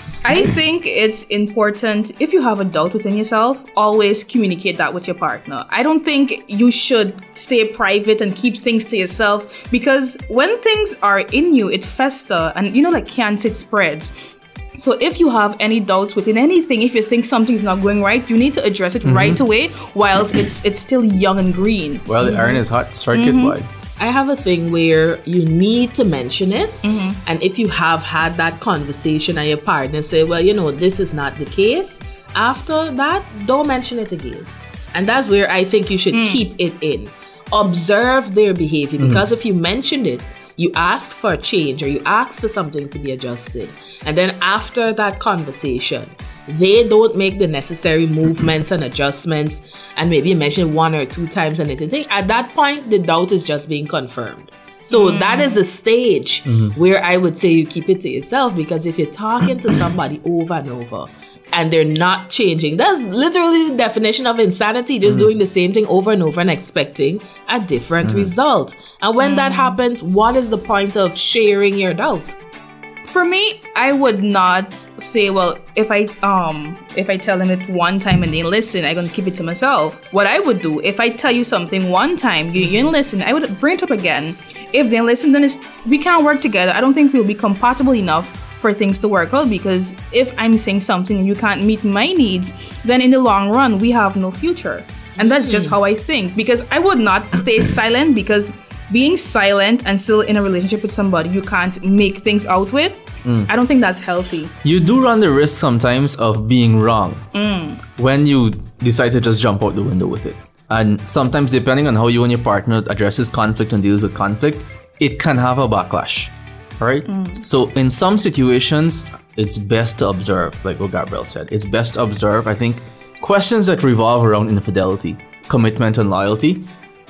I think it's important, if you have a doubt within yourself, always communicate that with your partner. I don't think you should stay private and keep things to yourself, because when things are in you, it fester, and you know, like cancer, it spreads. So if you have any doubts within anything, if you think something's not going right, you need to address it Mhm. right away whilst it's it's still young and green. Well, the iron is hot. Strike Mhm. it, boy. I have a thing where you need to mention it, and if you have had that conversation and your partner say, well, you know, this is not the case, after that, don't mention it again. And that's where I think you should keep it in. Observe their behavior, Mhm. because if you mentioned it, you asked for a change or you asked for something to be adjusted, and then after that conversation, they don't make the necessary movements and adjustments, and maybe you mention one or two times and anything, at that point the doubt is just being confirmed. So Mm. that is the stage Mhm. where I would say you keep it to yourself, because if you're talking to somebody over and over and they're not changing, that's literally the definition of insanity, just Mm. doing the same thing over and over and expecting a different Mm. result. And when that happens, what is the point of sharing your doubt? For me, I would not say, well, if I um if I tell them it one time and they listen, I'm gonna keep it to myself. What I would do, if I tell you something one time, you, you didn't listen, I would bring it up again. If they listen, then it's, we can't work together. I don't think we'll be compatible enough for things to work out, because if I'm saying something and you can't meet my needs, then in the long run, we have no future. And that's just how I think, because I would not stay silent, because being silent and still in a relationship with somebody you can't make things out with, Mm. I don't think that's healthy. You do run the risk sometimes of being wrong Mm. when you decide to just jump out the window with it. And sometimes, depending on how you and your partner addresses conflict and deals with conflict, it can have a backlash, right? Mm. So in some situations, it's best to observe, like what Gabrielle said. It's best to observe, I think, questions that revolve around infidelity, commitment, and loyalty.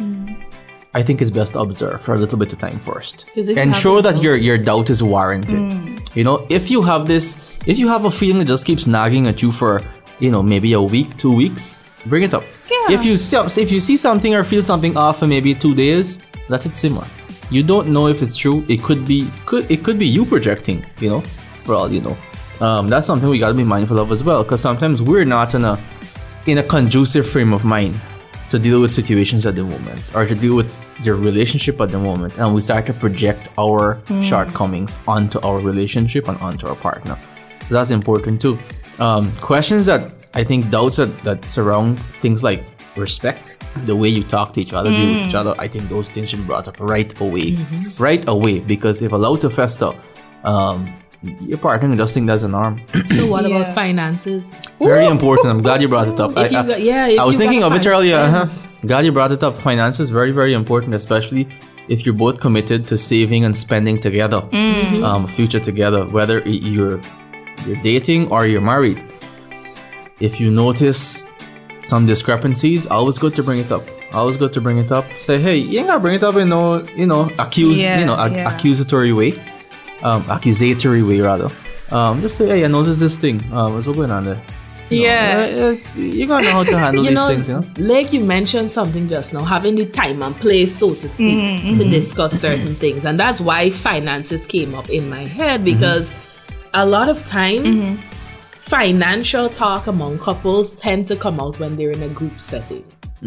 I think it's best to observe for a little bit of time first. Physically Ensure having that your your doubt is warranted. Mm. You know, if you have this, if you have a feeling that just keeps nagging at you for, you know, maybe a week, two weeks, bring it up. Yeah. If you see, if you see something or feel something off for maybe two days, let it simmer. You don't know if it's true. It could be, could it could be you projecting. You know, for all you know. Um, that's something we gotta be mindful of as well, because sometimes we're not in a in a conducive frame of mind to deal with situations at the moment, or to deal with your relationship at the moment, and we start to project our Mm. shortcomings onto our relationship and onto our partner. So that's important too. Um, questions that I think doubts that, that surround things like respect, the way you talk to each other, deal with Mm. each other, I think those things should be brought up right away. Mhm. Right away, because if allowed to fester, um, your partner will just think that's a norm. So what Yeah. about finances? Very important. I'm glad you brought it up. If you I, got- yeah, if I was you thinking gotta of it find earlier. Uh-huh. sense. Glad you brought it up. Finances very, very important, especially if you're both committed to saving and spending together, Mhm. um, future together, whether y- you're you're dating or you're married. If you notice some discrepancies, always good to bring it up. Always good to bring it up. Say, hey, you ain't gotta bring it up in no, you know, accuse, Yeah, you know, a- yeah. accusatory way, um, accusatory way rather. Um, just say, hey, I noticed this thing. Um, what's going on there? You Yeah. know, uh, uh, you gotta know how to handle You these know, things, you know. like you mentioned something just now, having the time and place, so to speak, Mm-hmm, to discuss certain things. And that's why finances came up in my head, because a lot of times Mm-hmm. financial talk among couples tend to come out when they're in a group setting.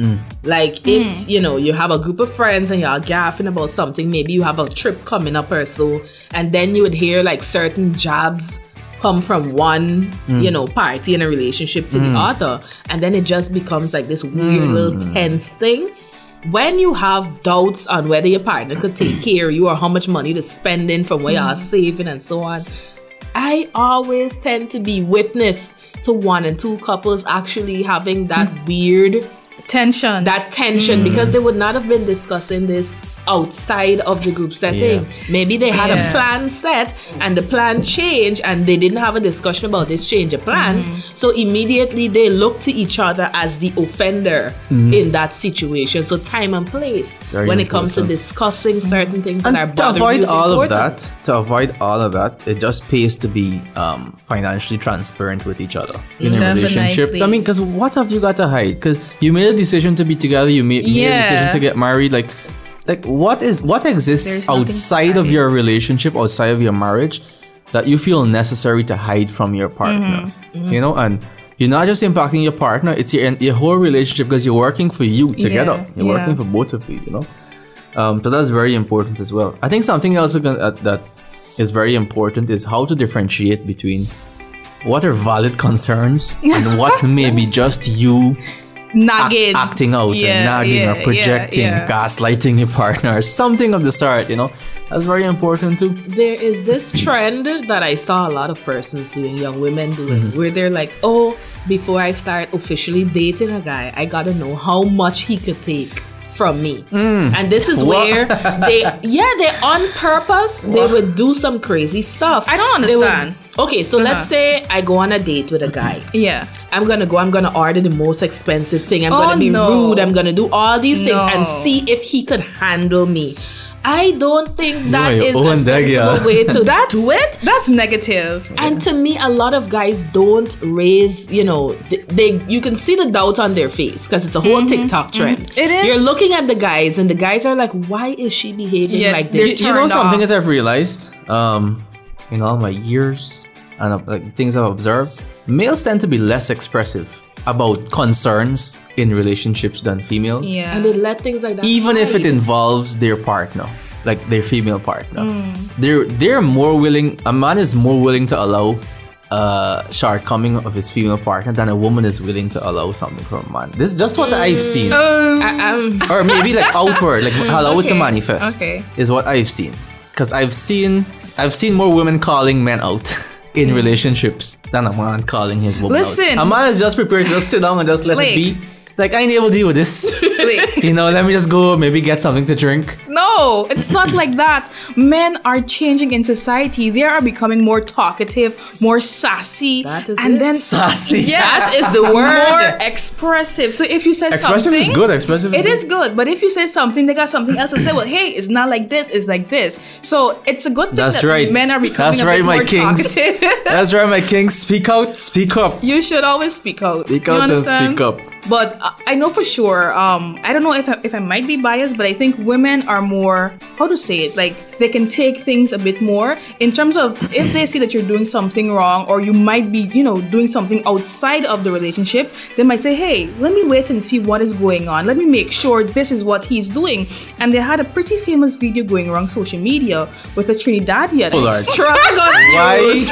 Like if, Mm. you know, you have a group of friends and y'all gaffing about something, maybe you have a trip coming up or so, and then you would hear like certain jabs come from one, you know, party in a relationship to the other, and then it just becomes like this weird little tense thing. When you have doubts on whether your partner could take care of you or how much money to spend in from where y'all saving and so on, I always tend to be witness to one and two couples actually having that weird Tension. that tension because they would not have been discussing this outside of the group setting. Yeah. Maybe they had Yeah. a plan set and the plan changed and they didn't have a discussion about this change of plans. So immediately they look to each other as the offender in that situation. So time and place Very when it comes to important. discussing certain things that are And to bothering you avoid is all of important. that, to avoid all of that, it just pays to be um, financially transparent with each other in a Definitely. relationship. I mean, because what have you got to hide? Because you made a decision to be together, you made, made a Yeah. decision to get married. Like, like what is what exists There's nothing outside to of hide. your relationship, outside of your marriage, that you feel necessary to hide from your partner? Mm-hmm. You know, and you're not just impacting your partner; it's your your whole relationship because you're working for you together. Yeah, You're working yeah. for both of you. You know. Um, so that's very important as well. I think something else that, uh, that is very important is how to differentiate between what are valid concerns and what may be just you ac- Nagging. acting out Yeah, and nagging yeah, or projecting, yeah, yeah. gaslighting your partner, or something of the sort. You know, that's very important too. There is this trend that I saw a lot of persons doing, young women doing, where they're like, oh, before I start officially dating a guy, I gotta know how much he could take from me. And this is What? where they, yeah, they on purpose, they would do some crazy stuff. I don't They would- understand. okay, so let's say I go on a date with a guy. Yeah. I'm gonna go, I'm gonna order the most expensive thing. I'm Oh, gonna be no. rude. I'm gonna do all these things No. and see if he could handle me. I don't think that your is a own dagger. sensible way to That's do it. That's negative. And to me, a lot of guys don't raise, you know, they, they you can see the doubt on their face because it's a whole TikTok trend. It is. You're looking at the guys, and the guys are like, "Why is she behaving Yeah, like they're this?" You know turned something off. that I've realized um, in all my years and uh, like things I've observed, males tend to be less expressive about concerns in relationships than females. Yeah. And they let things like that. Even if it slide. involves their partner, like their female partner, they're they're more willing. A man is more willing to allow a shortcoming of his female partner than a woman is willing to allow something from a man. This is just what I've seen, I, I'm, or maybe like outward, like allow it to okay, manifest. okay. Is what I've seen, because I've seen I've seen more women calling men out in relationships than a man calling his woman Listen. out. A man is just prepared to just sit down and just let Like- it be. Like, I ain't able to deal with this. Like, You know, let me just go maybe get something to drink. no, it's not like that. Men are changing in society. They are becoming more talkative, more sassy, That is and it. then Sassy. Yes, That is the word. More expressive. So if you say Expressive something, is good. Expressive is It good. is good, but if you say something, they got something else to say. Well, hey, it's not like this. It's like this. So it's a good thing That's that right. men are becoming That's a right, bit my more kings. talkative. That's right, my king. Speak out. Speak up. You should always speak out. Speak You out and understand? speak up. But I- I know for sure. Um, I don't know if I, if I might be biased, but I think women are more, how to say it, like they can take things a bit more in terms of if they see that you're doing something wrong or you might be, you know, doing something outside of the relationship. They might say, "Hey, let me wait and see what is going on. Let me make sure this is what he's doing." And they had a pretty famous video going around social media with a Trinidadian Oh, Lord. extravagant Why? news.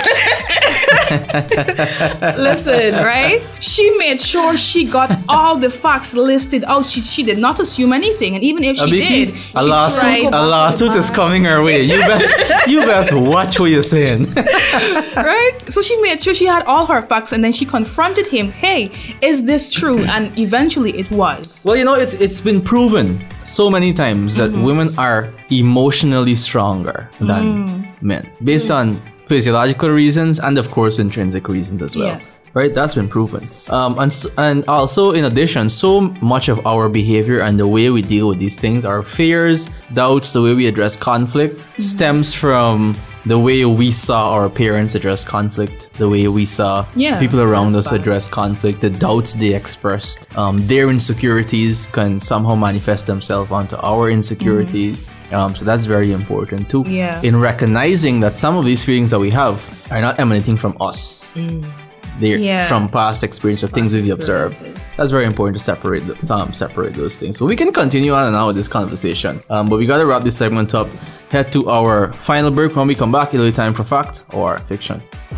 Listen, right? She made sure she got all the facts listed out. She she did not assume anything, and even if she Abiki, did, a she lawsuit, tried, a lawsuit is coming our way. You best, you best watch what you're saying. right? So she made sure she had all her facts, and then she confronted him. Hey, is this true? And eventually, it was. Well, you know, it's it's been proven so many times that Mm-hmm. women are emotionally stronger than Mm. men, based on physiological reasons and, of course, intrinsic reasons as well. Yes. Right, that's been proven. Um, and s- and also, in addition, so much of our behavior and the way we deal with these things, our fears, doubts, the way we address conflict, Mm-hmm. stems from the way we saw our parents address conflict, the way we saw Yeah, people around that's us fast. address conflict, the doubts they expressed, um, their insecurities can somehow manifest themselves onto our insecurities. Mm-hmm. Um, so that's very important too. Yeah. In recognizing that some of these feelings that we have are not emanating from us. Mm. They're Yeah. from past experience of things we've observed. That's very important to separate th- some separate those things. So we can continue on and on with this conversation. Um, but we gotta wrap this segment up. Head to our final break. When we come back, it'll be time for fact or fiction.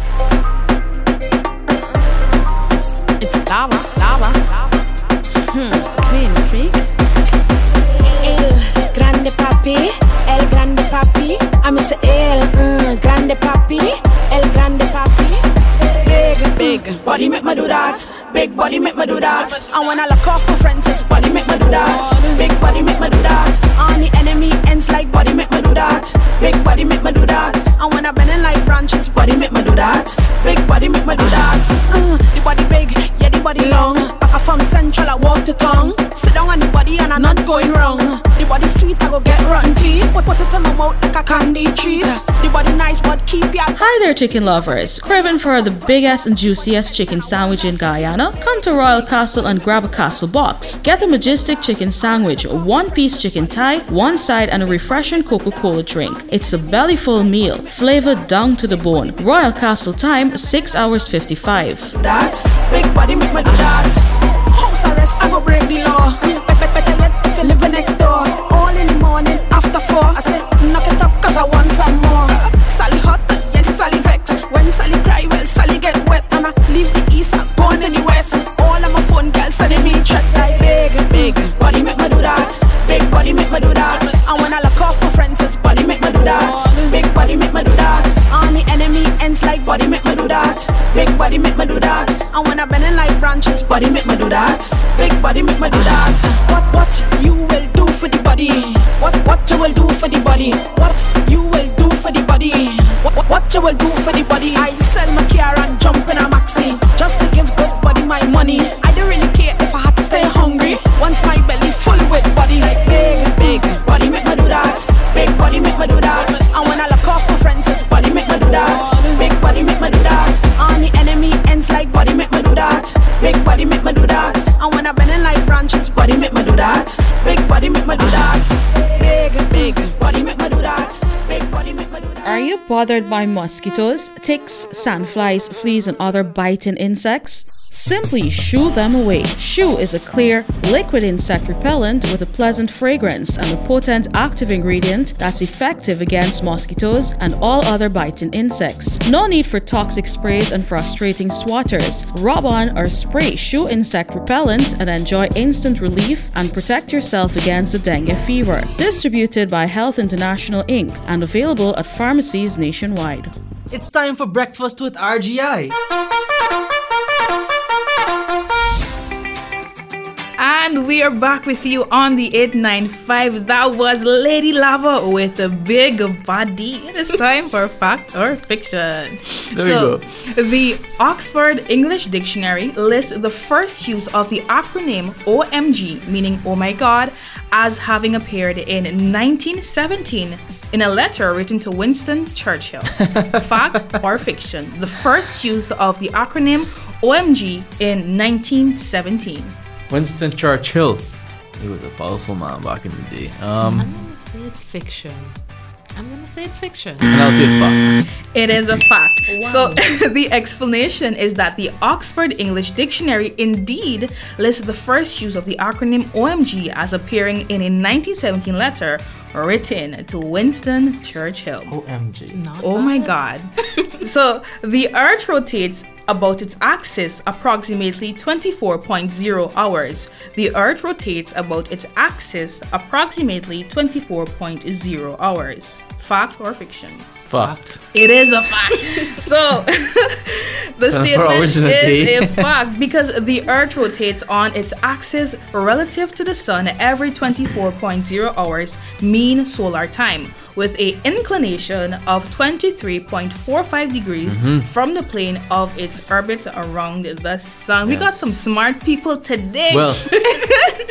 It's lava, lava. Hmm, clean freak. El grande papi, el grande papi. I'm say el uh, grande papi, el grande papi. Big, big body make me do that. Big body make me do that. And when I look off my friends, it's body make me do that. Big body make me do that. On the enemy ends like body make me do that. Big body make me do that. And when I bend in like branches, body make me do that. Big body make me do that. Uh, the body big, yeah the body long. Back from central, I walk to tongue. Sit down on the body and I'm not going wrong. The body sweet, I go get rotten teeth. Put, put it in my mouth like a candy treat. The body nice, but keep ya. Hi there, chicken lovers. Craving for the biggest and juiciest chicken sandwich in Guyana? Come to Royal Castle and grab a castle box. Get a majestic chicken sandwich, one piece chicken thigh, one side, and a refreshing Coca-Cola drink. It's a belly-full meal, flavored down to the bone. Royal Castle time, six hours fifty-five. That's big body make me do that. House arrest, I go break the law. Better, better yet, if you live next door. All in the morning, after four. I said, knock it up, cause I want some more. Sally hot, yes, Sally vex. When Sally cry, well, Sally get wet. And I leave the east, I'm going to the west. All of my phone girls sending me chat like big, big body make me do that. Big body make me do that. And when I look off my friends, it's body make me do that. Big body make me do that. On the enemy ends like body make me do that. Big body make me do that. And when I bend in like branches, body make me do that. Big body make me do that. What what you will do for the body? What what you will do for the body? What you will do for the body? What what, what you will do for the body? I sell my car and jump in a maxi just to give good body my money. I don't really care if I had to stay hungry. Once my belly full with body, like big big body make me do that. Big body make me do that. And when I look off my friends, it's body make me do that. Big body make me do that. On the enemy ends like body make me do that. Big body make me do that. And when I bend in like branches, body make me do that. Big body make me do that. Big big body make me do that. Big body make me do that. Are you bothered by mosquitoes, ticks, sandflies, fleas, and other biting insects? Simply shoo them away. Shoo is a clear, liquid insect repellent with a pleasant fragrance and a potent active ingredient that's effective against mosquitoes and all other biting insects. No need for toxic sprays and frustrating swatters. Rub on or spray Shoo insect repellent and enjoy instant relief and protect yourself against the dengue fever. Distributed by Health International Incorporated and available at pharmacies nationwide. It's time for breakfast with R G I. And we are back with you on the eight ninety-five. That was Lady Lava with a big body. It is time for fact or fiction. There so, we go. The Oxford English Dictionary lists the first use of the acronym O M G, meaning oh my god, as having appeared in nineteen seventeen in a letter written to Winston Churchill. Fact or fiction? The first use of the acronym O M G in nineteen seventeen. Winston Churchill. He was a powerful man back in the day. Um, I'm gonna say it's fiction. I'm gonna say it's fiction. and I'll say it's fact. It is a fact. Wow. So the explanation is that the Oxford English Dictionary indeed lists the first use of the acronym O M G as appearing in a nineteen seventeen letter written to Winston Churchill. O M G. Not Oh bad. my God. So the Earth rotates about its axis approximately twenty-four point zero hours. The Earth rotates about its axis approximately twenty-four point zero hours. Fact or fiction? Fact. It is a fact. So the statement hours is in a day. a fact because the Earth rotates on its axis relative to the Sun every twenty-four point zero hours mean solar time, with a inclination of twenty-three point four five degrees Mhm. from the plane of its orbit around the Sun. We got Yes. some smart people today. Well,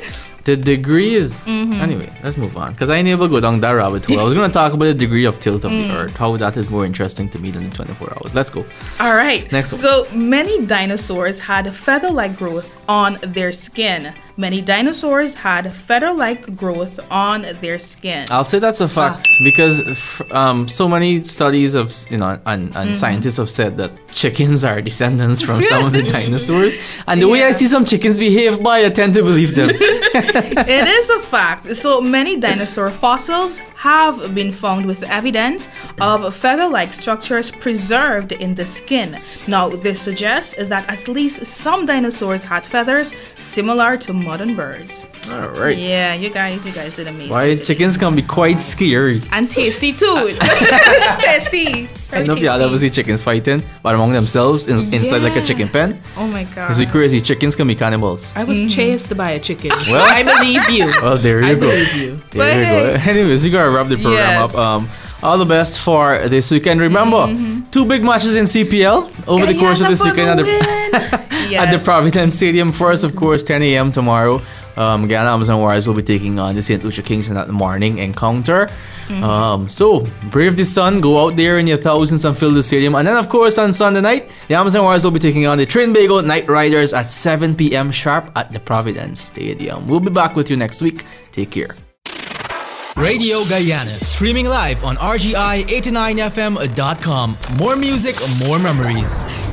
The degree is Mhm. anyway. Let's move on because I ain't able to go down that rabbit hole. I was gonna talk about the degree of tilt of Mm. the Earth, how that is more interesting to me than the twenty-four hours. Let's go. All right. Next one. So many dinosaurs had feather-like growth on their skin. Many dinosaurs had feather-like growth on their skin. I'll say that's a fact because f- um, so many studies of s- you know and, and Mhm. scientists have said that chickens are descendants from some of the dinosaurs, and the way I see some chickens behave, by I tend to believe them. It is a fact. So many dinosaur fossils have been found with evidence of feather-like structures preserved in the skin. Now, this suggests that at least some dinosaurs had feathers similar to modern birds. All right. Yeah, you guys, you guys did amazing. Why chickens can be quite scary. And tasty too. Tasty. I don't know if y'all ever see chickens fighting, but among themselves in, inside like a chicken pen. Oh my god. It's be crazy. Chickens can be cannibals. I was chased by a chicken. Well- I believe you. Well, there you I go. believe you. There you go. Anyways, you gotta wrap the program Yes. up. Um, all the best for this weekend. Remember, two big matches in C P L over the course of this weekend at the at the Providence Stadium. First, of course, ten a.m. tomorrow. Um, Guyana Amazon Warriors will be taking on the Saint Lucia Kings in that morning encounter. Mhm. Um, so, brave the sun, go out there in your thousands and fill the stadium. And then, of course, on Sunday night, the Amazon Warriors will be taking on the Trinbago Knight Riders at seven p.m. sharp at the Providence Stadium. We'll be back with you next week. Take care. Radio Guyana, streaming live on R G I eighty-nine F M dot com. More music, more memories.